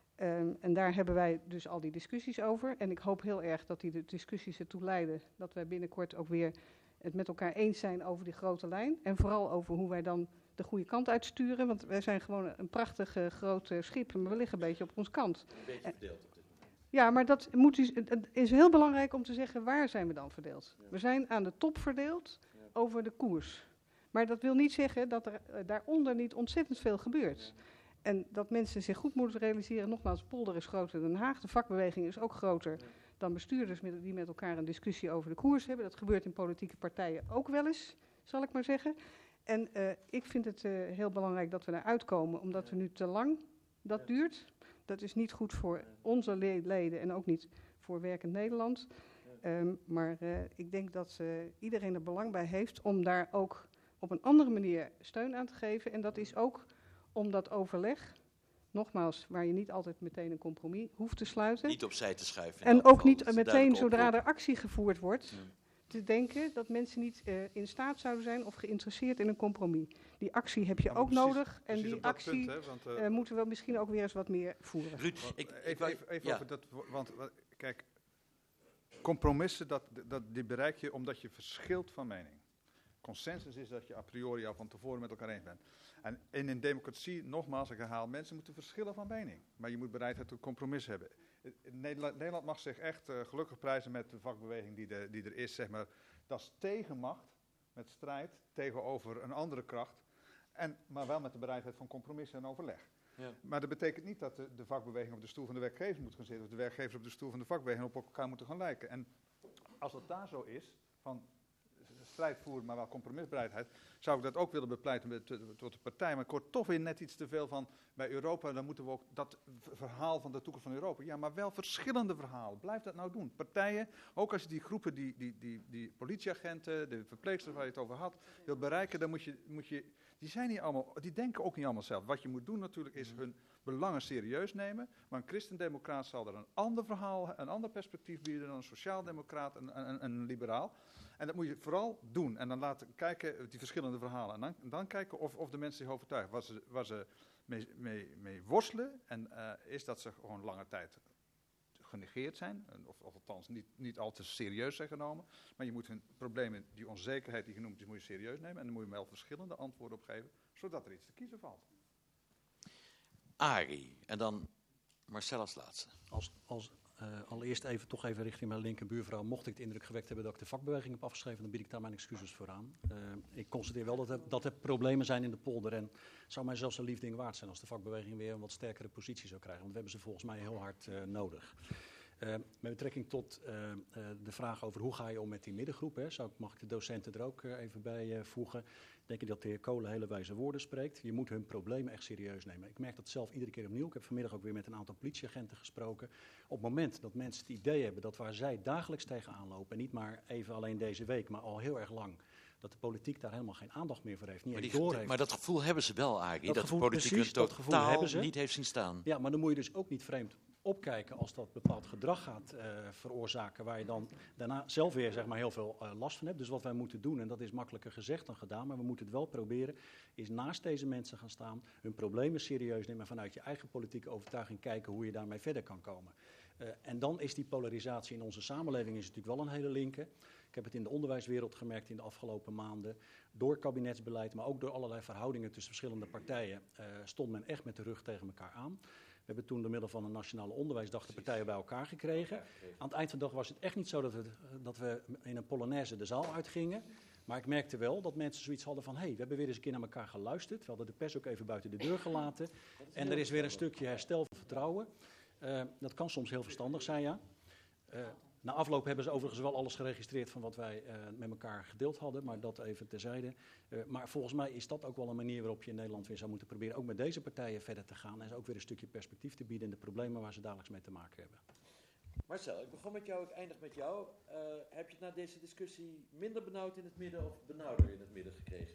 En daar hebben wij dus al die discussies over. En ik hoop heel erg dat die discussies ertoe leiden dat wij binnenkort ook weer het met elkaar eens zijn over die grote lijn. En vooral over hoe wij dan de goede kant uitsturen. Want wij zijn gewoon een prachtig groot schip, maar we liggen een beetje op ons kant. Een beetje verdeeld op dit moment. Ja, maar het is heel belangrijk om te zeggen, waar zijn we dan verdeeld? Ja. We zijn aan de top verdeeld over de koers. Maar dat wil niet zeggen dat er daaronder niet ontzettend veel gebeurt. Ja. En dat mensen zich goed moeten realiseren, nogmaals, polder is groter dan Den Haag. De vakbeweging is ook groter dan bestuurders die met elkaar een discussie over de koers hebben. Dat gebeurt in politieke partijen ook wel eens, zal ik maar zeggen. En ik vind het heel belangrijk dat we daar uitkomen, omdat we nu te lang dat duurt. Dat is niet goed voor onze leden en ook niet voor werkend Nederland. Maar ik denk dat iedereen er belang bij heeft om daar ook op een andere manier steun aan te geven. En dat is ook om dat overleg, nogmaals, waar je niet altijd meteen een compromis hoeft te sluiten. Niet opzij te schuiven. En ook niet meteen, zodra er actie gevoerd wordt, te denken dat mensen niet in staat zouden zijn of geïnteresseerd in een compromis. Die actie heb je ook nodig. En die actie punt, moeten we misschien ook weer eens wat meer voeren. Ruud, even over dat, want kijk, compromissen, die bereik je omdat je verschilt van mening. Consensus is dat je a priori al van tevoren met elkaar eens bent. En in een democratie, nogmaals, ik herhaal, mensen moeten verschillen van mening. Maar je moet bereidheid tot compromis hebben. Nederland mag zich echt gelukkig prijzen met de vakbeweging die er is, zeg maar. Dat is tegenmacht, met strijd, tegenover een andere kracht. Maar wel met de bereidheid van compromis en overleg. Ja. Maar dat betekent niet dat de vakbeweging op de stoel van de werkgever moet gaan zitten, of de werkgever op de stoel van de vakbeweging op elkaar moeten gaan lijken. En als het daar zo is, van strijd voeren, maar wel compromisbereidheid, zou ik dat ook willen bepleiten tot de partij. Maar ik hoor toch weer net iets te veel van bij Europa, dan moeten we ook dat verhaal van de toekomst van Europa. Ja, maar wel verschillende verhalen. Blijf dat nou doen. Partijen, ook als je die groepen, die politieagenten, de verpleegsters waar je het over had, wil bereiken, dan moet je die zijn niet allemaal, die denken ook niet allemaal zelf. Wat je moet doen natuurlijk is hun belangen serieus nemen. Maar een christendemocraat zal er een ander verhaal, een ander perspectief bieden dan een sociaaldemocraat en een liberaal. En dat moet je vooral doen. En dan laten kijken die verschillende verhalen. En dan kijken of de mensen zich overtuigen. Waar ze mee worstelen. En is dat ze gewoon lange tijd genegeerd zijn. Of althans niet al te serieus zijn genomen. Maar je moet hun problemen, die onzekerheid die genoemd is, moet je serieus nemen. En dan moet je wel verschillende antwoorden op geven. Zodat er iets te kiezen valt. Arie en dan Marcel als laatste. Allereerst toch even richting mijn linkerbuurvrouw. Mocht ik de indruk gewekt hebben dat ik de vakbeweging heb afgeschreven, dan bied ik daar mijn excuses voor aan. Ik constateer wel dat er problemen zijn in de polder. En het zou mij zelfs een lief ding waard zijn als de vakbeweging weer een wat sterkere positie zou krijgen. Want we hebben ze volgens mij heel hard nodig. Met betrekking tot de vraag over hoe ga je om met die middengroep, mag ik de docenten er ook even bij voegen. Denk ik dat de heer Kolen hele wijze woorden spreekt. Je moet hun problemen echt serieus nemen. Ik merk dat zelf iedere keer opnieuw. Ik heb vanmiddag ook weer met een aantal politieagenten gesproken. Op het moment dat mensen het idee hebben dat waar zij dagelijks tegenaan lopen, en niet maar even alleen deze week, maar al heel erg lang, dat de politiek daar helemaal geen aandacht meer voor heeft. Maar dat gevoel hebben ze wel, Arie. Dat de politiek het totaal niet heeft zien staan. Ja, maar dan moet je dus ook niet vreemd opkijken als dat bepaald gedrag gaat veroorzaken, waar je dan daarna zelf weer heel veel last van hebt. Dus wat wij moeten doen, en dat is makkelijker gezegd dan gedaan, maar we moeten het wel proberen, is naast deze mensen gaan staan, hun problemen serieus nemen en vanuit je eigen politieke overtuiging kijken hoe je daarmee verder kan komen. En dan is die polarisatie in onze samenleving is natuurlijk wel een hele linker. Ik heb het in de onderwijswereld gemerkt in de afgelopen maanden. Door kabinetsbeleid, maar ook door allerlei verhoudingen tussen verschillende partijen, stond men echt met de rug tegen elkaar aan. We hebben toen door middel van een nationale onderwijsdag de partijen bij elkaar gekregen. Aan het eind van de dag was het echt niet zo dat we in een polonaise de zaal uitgingen. Maar ik merkte wel dat mensen zoiets hadden van, we hebben weer eens een keer naar elkaar geluisterd. We hadden de pers ook even buiten de deur gelaten. En er is weer een stukje herstel van vertrouwen. Dat kan soms heel verstandig zijn, ja. Na afloop hebben ze overigens wel alles geregistreerd van wat wij met elkaar gedeeld hadden, maar dat even terzijde. Maar volgens mij is dat ook wel een manier waarop je in Nederland weer zou moeten proberen ook met deze partijen verder te gaan en ze ook weer een stukje perspectief te bieden in de problemen waar ze dagelijks mee te maken hebben. Marcel, ik begon met jou, ik eindig met jou. Heb je na deze discussie minder benauwd in het midden of benauwder in het midden gekregen?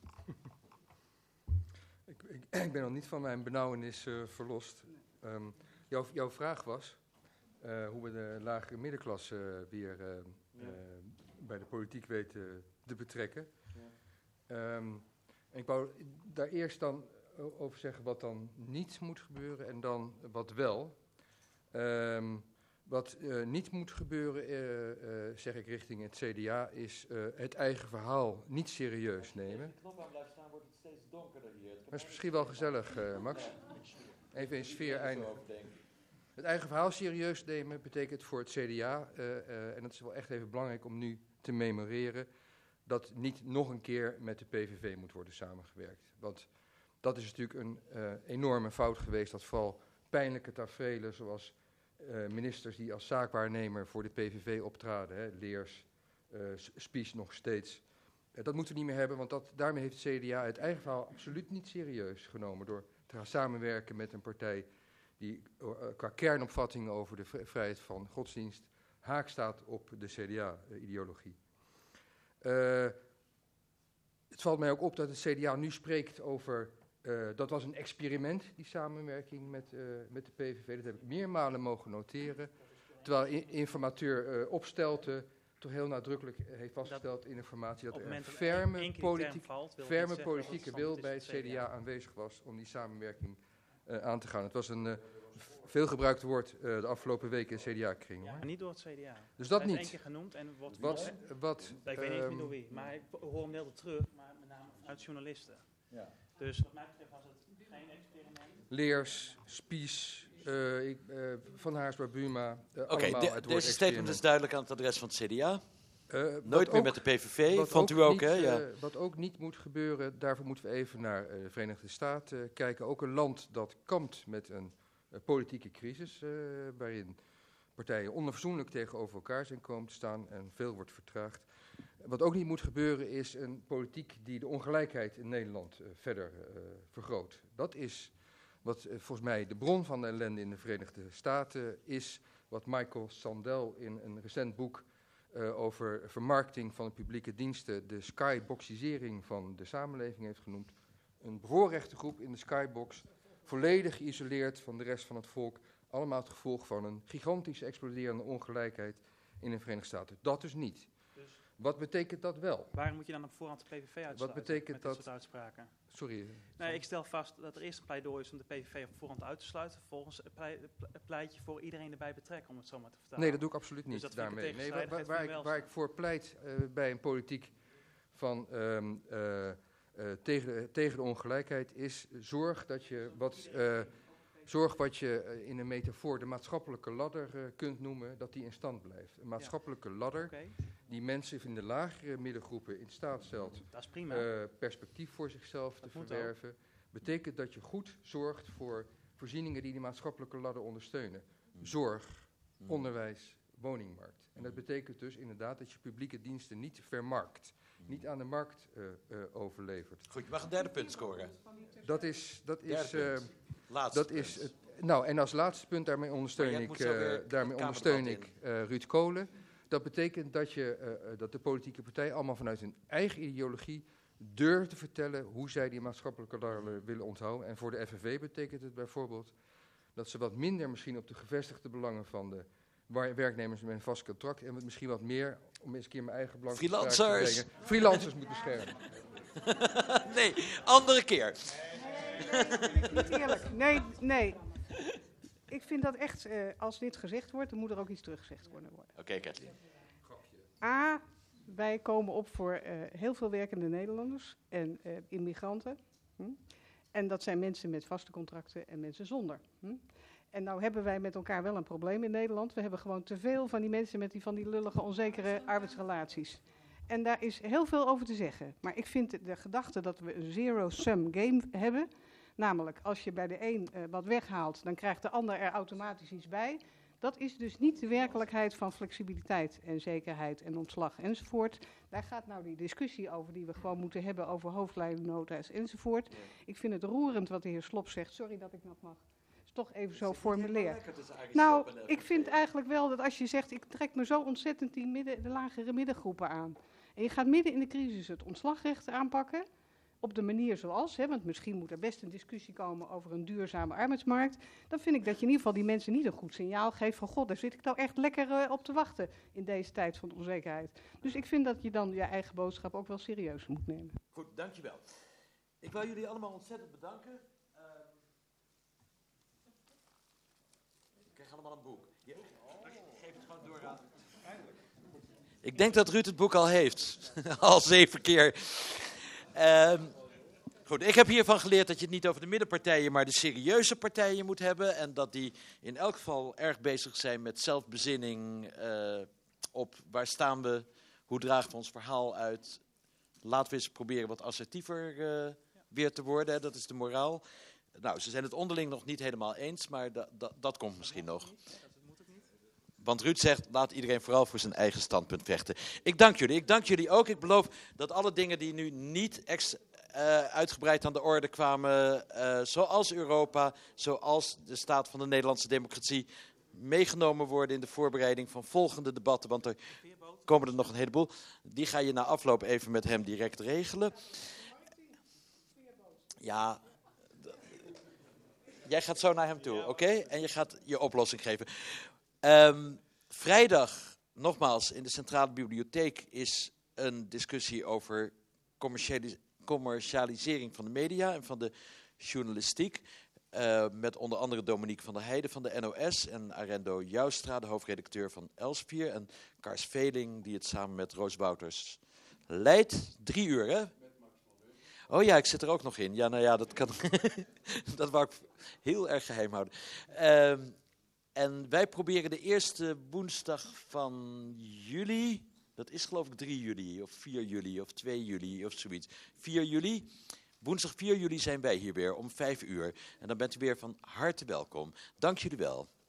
Ik ben nog niet van mijn benauwenis verlost. Jouw vraag was hoe we de lagere middenklasse weer bij de politiek weten te betrekken. Ja. Ik wou daar eerst dan over zeggen wat dan niet moet gebeuren en dan wat wel. Wat niet moet gebeuren, zeg ik richting het CDA, is het eigen verhaal niet serieus nemen. Als je knop aan blijft staan, wordt het steeds donkerder hier. Dat is misschien wel gezellig, Max. Even in sfeer eindigen. Het eigen verhaal serieus nemen betekent voor het CDA, en dat is wel echt even belangrijk om nu te memoreren, dat niet nog een keer met de PVV moet worden samengewerkt. Want dat is natuurlijk een enorme fout geweest, dat vooral pijnlijke taferelen zoals ministers die als zaakwaarnemer voor de PVV optraden, Leers, Spies nog steeds. Dat moeten we niet meer hebben, want daarmee heeft het CDA het eigen verhaal absoluut niet serieus genomen door te gaan samenwerken met een partij die qua kernopvattingen over de vrijheid van godsdienst haak staat op de CDA-ideologie. Het valt mij ook op dat het CDA nu spreekt over, dat was een experiment, die samenwerking met de PVV. Dat heb ik meermalen mogen noteren. Terwijl informateur Opstelten toch heel nadrukkelijk heeft vastgesteld in informatie dat er een ferme politieke wil bij het CDA aanwezig was om die samenwerking aan te gaan. Het was een veelgebruikt woord de afgelopen weken in CDA-kring. Ja, maar niet door het CDA. Dus dat niet. Hij is 1 keer genoemd en wordt ik weet niet meer door wie, maar ik hoor hem heel terug, maar met name uit journalisten. Ja. Dus wat mij betreft was het geen experiment. Leers, Spies, Van Haarsma, Buma, Oké, deze statement is duidelijk aan het adres van het CDA. Nooit meer met de PVV, vond u ook, hè? Ja. Wat ook niet moet gebeuren, daarvoor moeten we even naar de Verenigde Staten kijken. Ook een land dat kampt met een politieke crisis, waarin partijen onverzoenlijk tegenover elkaar zijn komen te staan en veel wordt vertraagd. Wat ook niet moet gebeuren is een politiek die de ongelijkheid in Nederland verder vergroot. Dat is wat volgens mij de bron van de ellende in de Verenigde Staten is, wat Michael Sandel in een recent boek over vermarkting van de publieke diensten, de skyboxisering van de samenleving heeft genoemd. Een bevoorrechte groep in de skybox, volledig geïsoleerd van de rest van het volk. Allemaal het gevolg van een gigantische exploderende ongelijkheid in de Verenigde Staten. Dat dus niet. Dus wat betekent dat wel? Waarom moet je dan op voorhand de PVV uitsluiten? Wat betekent met dat? Dit soort uitspraken? Sorry. Nee, ik stel vast dat er eerst een pleidooi is om de PVV op voorhand uit te sluiten. Vervolgens pleit je voor iedereen erbij betrekken, om het zo maar te vertalen. Nee, dat doe ik absoluut niet dus daarmee. Nee, waar ik voor pleit bij een politiek van tegen de ongelijkheid is zorg dat je Zorg wat je in een metafoor de maatschappelijke ladder kunt noemen, dat die in stand blijft. Een maatschappelijke ladder die mensen in de lagere middengroepen in staat stelt Dat is prima. perspectief voor zichzelf te verwerven. Betekent dat je goed zorgt voor voorzieningen die maatschappelijke ladder ondersteunen. Zorg, onderwijs, woningmarkt. En dat betekent dus inderdaad dat je publieke diensten niet vermarkt. Niet aan de markt overlevert. Goed, je mag een derde punt scoren. Dat is Laatste punt. nou, en als laatste punt, daarmee ondersteun ik Ruud Kolen. Dat betekent dat de politieke partijen allemaal vanuit hun eigen ideologie durven te vertellen hoe zij die maatschappelijke ladder willen onthouden. En voor de FNV betekent het bijvoorbeeld dat ze wat minder misschien op de gevestigde belangen van de werknemers met een vast contract en misschien wat meer, om eens een keer mijn eigen belang te brengen, freelancers moet beschermen. Nee, andere keer. Niet eerlijk. Nee. Ik vind dat echt, als dit gezegd wordt, dan moet er ook iets teruggezegd worden. Oké, Kathleen. A, wij komen op voor heel veel werkende Nederlanders en immigranten. En dat zijn mensen met vaste contracten en mensen zonder. En nou hebben wij met elkaar wel een probleem in Nederland. We hebben gewoon te veel van die mensen met van die lullige, onzekere arbeidsrelaties. En daar is heel veel over te zeggen. Maar ik vind de gedachte dat we een zero-sum game hebben, namelijk als je bij de een wat weghaalt, dan krijgt de ander er automatisch iets bij. Dat is dus niet de werkelijkheid van flexibiliteit en zekerheid en ontslag enzovoort. Daar gaat nou die discussie over die we gewoon moeten hebben over hoofdlijnennota's enzovoort. Ik vind het roerend wat de heer Slob zegt. Sorry dat ik dat mag. Is toch even zo formuleer. Nou, ik vind eigenlijk wel dat als je zegt, ik trek me zo ontzettend de lagere middengroepen aan. En je gaat midden in de crisis het ontslagrecht aanpakken. Op de manier zoals, want misschien moet er best een discussie komen over een duurzame arbeidsmarkt. Dan vind ik dat je in ieder geval die mensen niet een goed signaal geeft van god, daar zit ik nou echt lekker op te wachten in deze tijd van onzekerheid. Dus ik vind dat je dan je eigen boodschap ook wel serieus moet nemen. Goed, dankjewel. Ik wil jullie allemaal ontzettend bedanken. Ik krijg allemaal een boek. Ik geef het gewoon door aan. Ik denk dat Ruud het boek al heeft. Al 7 keer. Goed, ik heb hiervan geleerd dat je het niet over de middenpartijen, maar de serieuze partijen moet hebben. En dat die in elk geval erg bezig zijn met zelfbezinning op waar staan we, hoe dragen we ons verhaal uit. Laten we eens proberen wat assertiever weer te worden, hè, dat is de moraal. Nou, ze zijn het onderling nog niet helemaal eens, maar dat komt misschien nog. Want Ruud zegt, laat iedereen vooral voor zijn eigen standpunt vechten. Ik dank jullie ook. Ik beloof dat alle dingen die nu niet uitgebreid aan de orde kwamen, zoals Europa, zoals de staat van de Nederlandse democratie, meegenomen worden in de voorbereiding van volgende debatten. Want er komen er nog een heleboel. Die ga je na afloop even met hem direct regelen. Ja, jij gaat zo naar hem toe, oké? En je gaat je oplossing geven. Vrijdag, nogmaals, in de Centrale Bibliotheek is een discussie over commercialisering van de media en van de journalistiek. Met onder andere Dominique van der Heijden van de NOS en Arendo Joustra, de hoofdredacteur van Elsevier. En Kars Veling, die het samen met Roos Wouters leidt. 3 uur, hè? Oh ja, ik zit er ook nog in. Ja, nou ja, dat kan. Dat wou ik heel erg geheim houden. En wij proberen de eerste woensdag van juli, dat is geloof ik 3 juli of 4 juli of 2 juli of zoiets. 4 juli, woensdag 4 juli zijn wij hier weer om 5 uur. En dan bent u weer van harte welkom. Dank jullie wel.